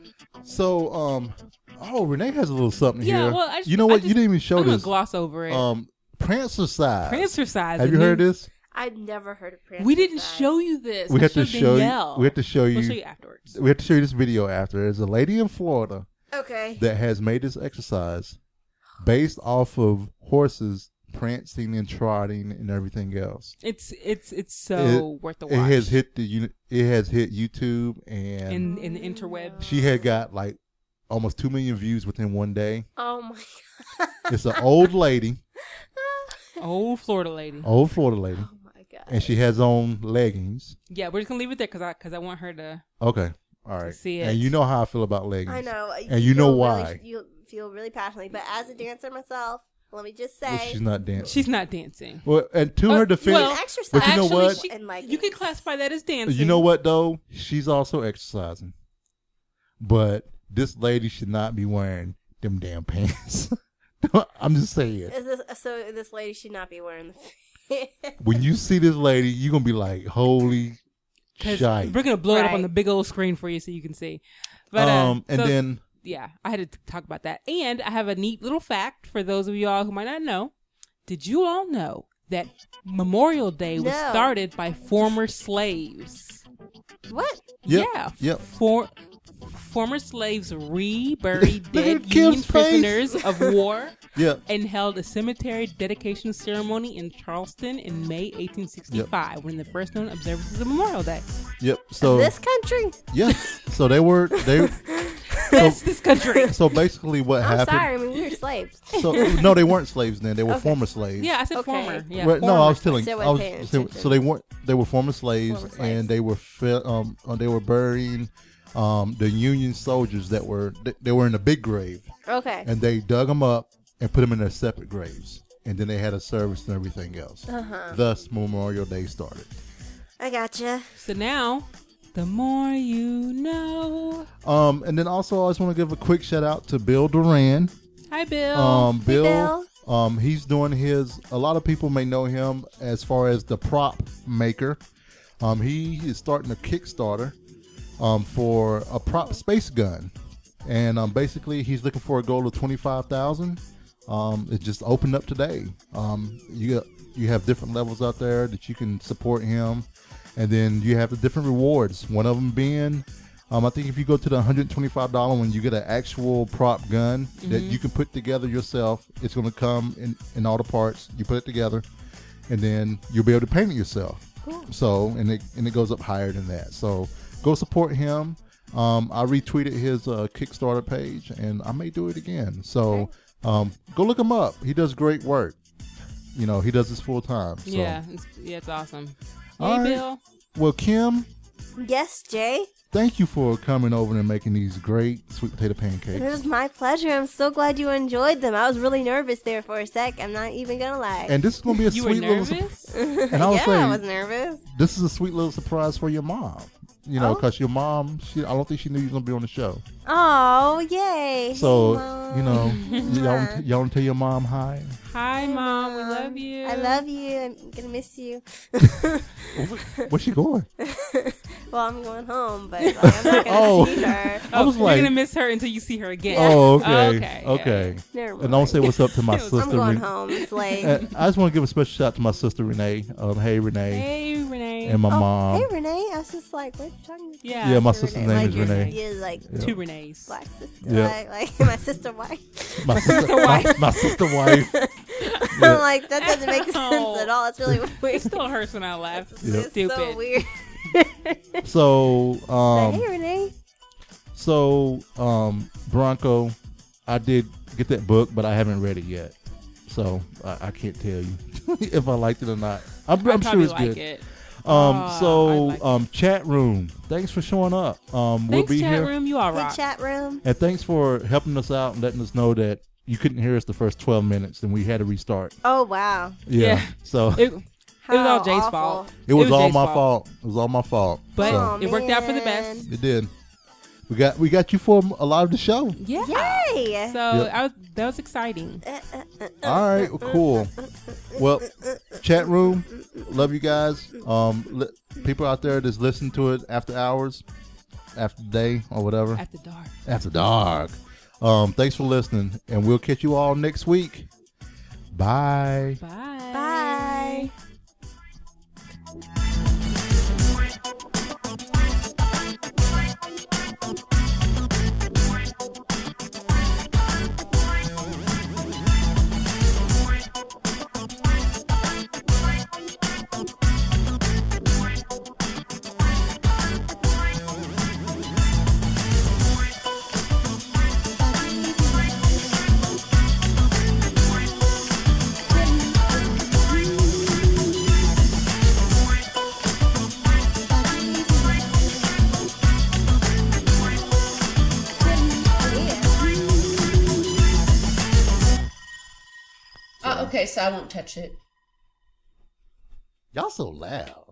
So, Renee has a little something Yeah, here. well, I just- you know I what? just- You didn't even show I'm gonna this. gloss over it. Prancer size. Prancer size. Have you heard this? I've never heard of Prancer We didn't size. show you this. We I have to showed show you. Danielle. We have to show We'll you. show you afterwards. We have to show you this video after. There's a lady in Florida Okay. that has made this exercise based off of horses prancing and trotting and everything else. It's so worth the watch. It has hit it has hit YouTube, and in the interweb. she had got like almost 2 million views within one day. Oh my god. It's an old lady, Old Florida lady. old Florida lady, Oh my god. and she has on leggings. Yeah, we're just gonna leave it there because I want her to. Okay, all right. See it. And you know how I feel about leggings. I know. And you know feel why. you feel really passionately, but as a dancer myself, let me just Well, say, she's not dancing. She's not dancing. Well, and to her defense, well, exercise. but you know Actually, what? she- And leggings. you could classify that as dancing. You know what though? She's also exercising, but this lady should not be wearing them damn pants. I'm just saying. Is this, so this lady should not be wearing the. When you see this lady, you're gonna be like, "Holy 'Cause shite!" we're gonna blow it up on Right. the big old screen for you so you can see. But And so- then yeah, I had to talk about that. And I have a neat little fact for those of you all who might not know. Did you all know that Memorial Day was No. started by former slaves? What? Yep, Yeah. yep. Former slaves reburied Look dead at Kim's Union face. prisoners of war Yep. and held a cemetery dedication ceremony in Charleston in May 1865, when the first known observances of Memorial Day. Yep. So This country? yeah. So they That's this country. so basically what I'm happened. sorry. I mean, we were slaves. So no, they weren't slaves then. They were Okay. former slaves. Yeah, I said Okay. former. Yeah, Right, no, former. I was telling. Still I was, wasn't paying so attention. they weren't. They were former slaves, Former slaves. and they were burying the Union soldiers that were they were in a big grave, Okay. and they dug them up and put them in their separate graves, and then they had a service and everything else. Uh-huh. Thus, Memorial Day started. I gotcha. So now, the more you know. And then also, I just want to give a quick shout out to Bill Duran. Hi, Bill. Bill. He's doing his. A lot of people may know him as far as the prop maker. He is starting a Kickstarter for a prop space gun, and basically he's looking for a goal of 25,000. It just opened up today. You have different levels out there that you can support him, and then you have the different rewards. One of them being. I think if you go to the $125 one, you get an actual prop gun that you can put together yourself. It's going to come in all the parts. You put it together, and then you'll be able to paint it yourself. Cool. So, and it goes up higher than that. So, go support him. I retweeted his Kickstarter page, and I may do it again. So, go look him up. He does great work. You know, he does this full time. So. Yeah, it's awesome. All Hey, right. Bill. Well, Kim, Yes, Jay. thank you for coming over and making these great sweet potato pancakes. It was my pleasure. I'm so glad you enjoyed them. I was really nervous there for a sec. I'm not even gonna lie. And this is going to be a You were sweet little nervous? And I was yeah, saying, I was nervous. this is a sweet little surprise for your mom. You know, Oh. because your mom, I don't think she knew you was going to be on the show. Oh, yay! So, Mom. you know, y'all want to tell your mom hi? Hi, Mom. We love you. I love you. I'm gonna miss you. Where's she going? Well, I'm going home, but like, I'm not gonna Oh. see her. I was you're like, gonna miss her until you see her again. oh, okay. Okay, Okay. Never mind. And don't say what's up to my I'm sister. I'm going Renee. home. It's late. And I just want to give a special shout out to my sister Renee. Hey Renee, Hey, Renee. and my Oh, mom. hey, Renee. I was just like, what are you talking about? Yeah. Yeah, my Renee. sister's name like is your- Renee. Yeah, like Yeah. Two Renees. black sister. Yeah. Like my sister wife. My sister wife. My sister wife. Yeah. I'm like, that doesn't make sense Oh. at all. It's really It weird. still hurts when I laugh. It's Stupid. so weird. So, Hey, Renee. Bronco, I did get that book, but I haven't read it yet. So I can't tell you if I liked it or not. I'm I sure probably it's like good. it. So I like chat room. Thanks for showing up. We'll Thanks, be chat here. room. You all Hey, rock. chat room. And thanks for helping us out and letting us know that you couldn't hear us the first 12 minutes and we had to restart. Oh, wow. Yeah. So It was all How Jay's awful. fault. it was all Jay's my fault. It was all my fault. But So, it worked out for the man. best. it did. We got you for a lot of the show. Yeah. Yay! So Yep. that was exciting. All right, well, cool. Well, chat room, love you guys. People out there that's listening to it after hours, after day, or whatever. After dark. After dark. Thanks for listening, and we'll catch you all next week. Bye. Bye. Bye. Okay, so I won't touch it. Y'all so loud.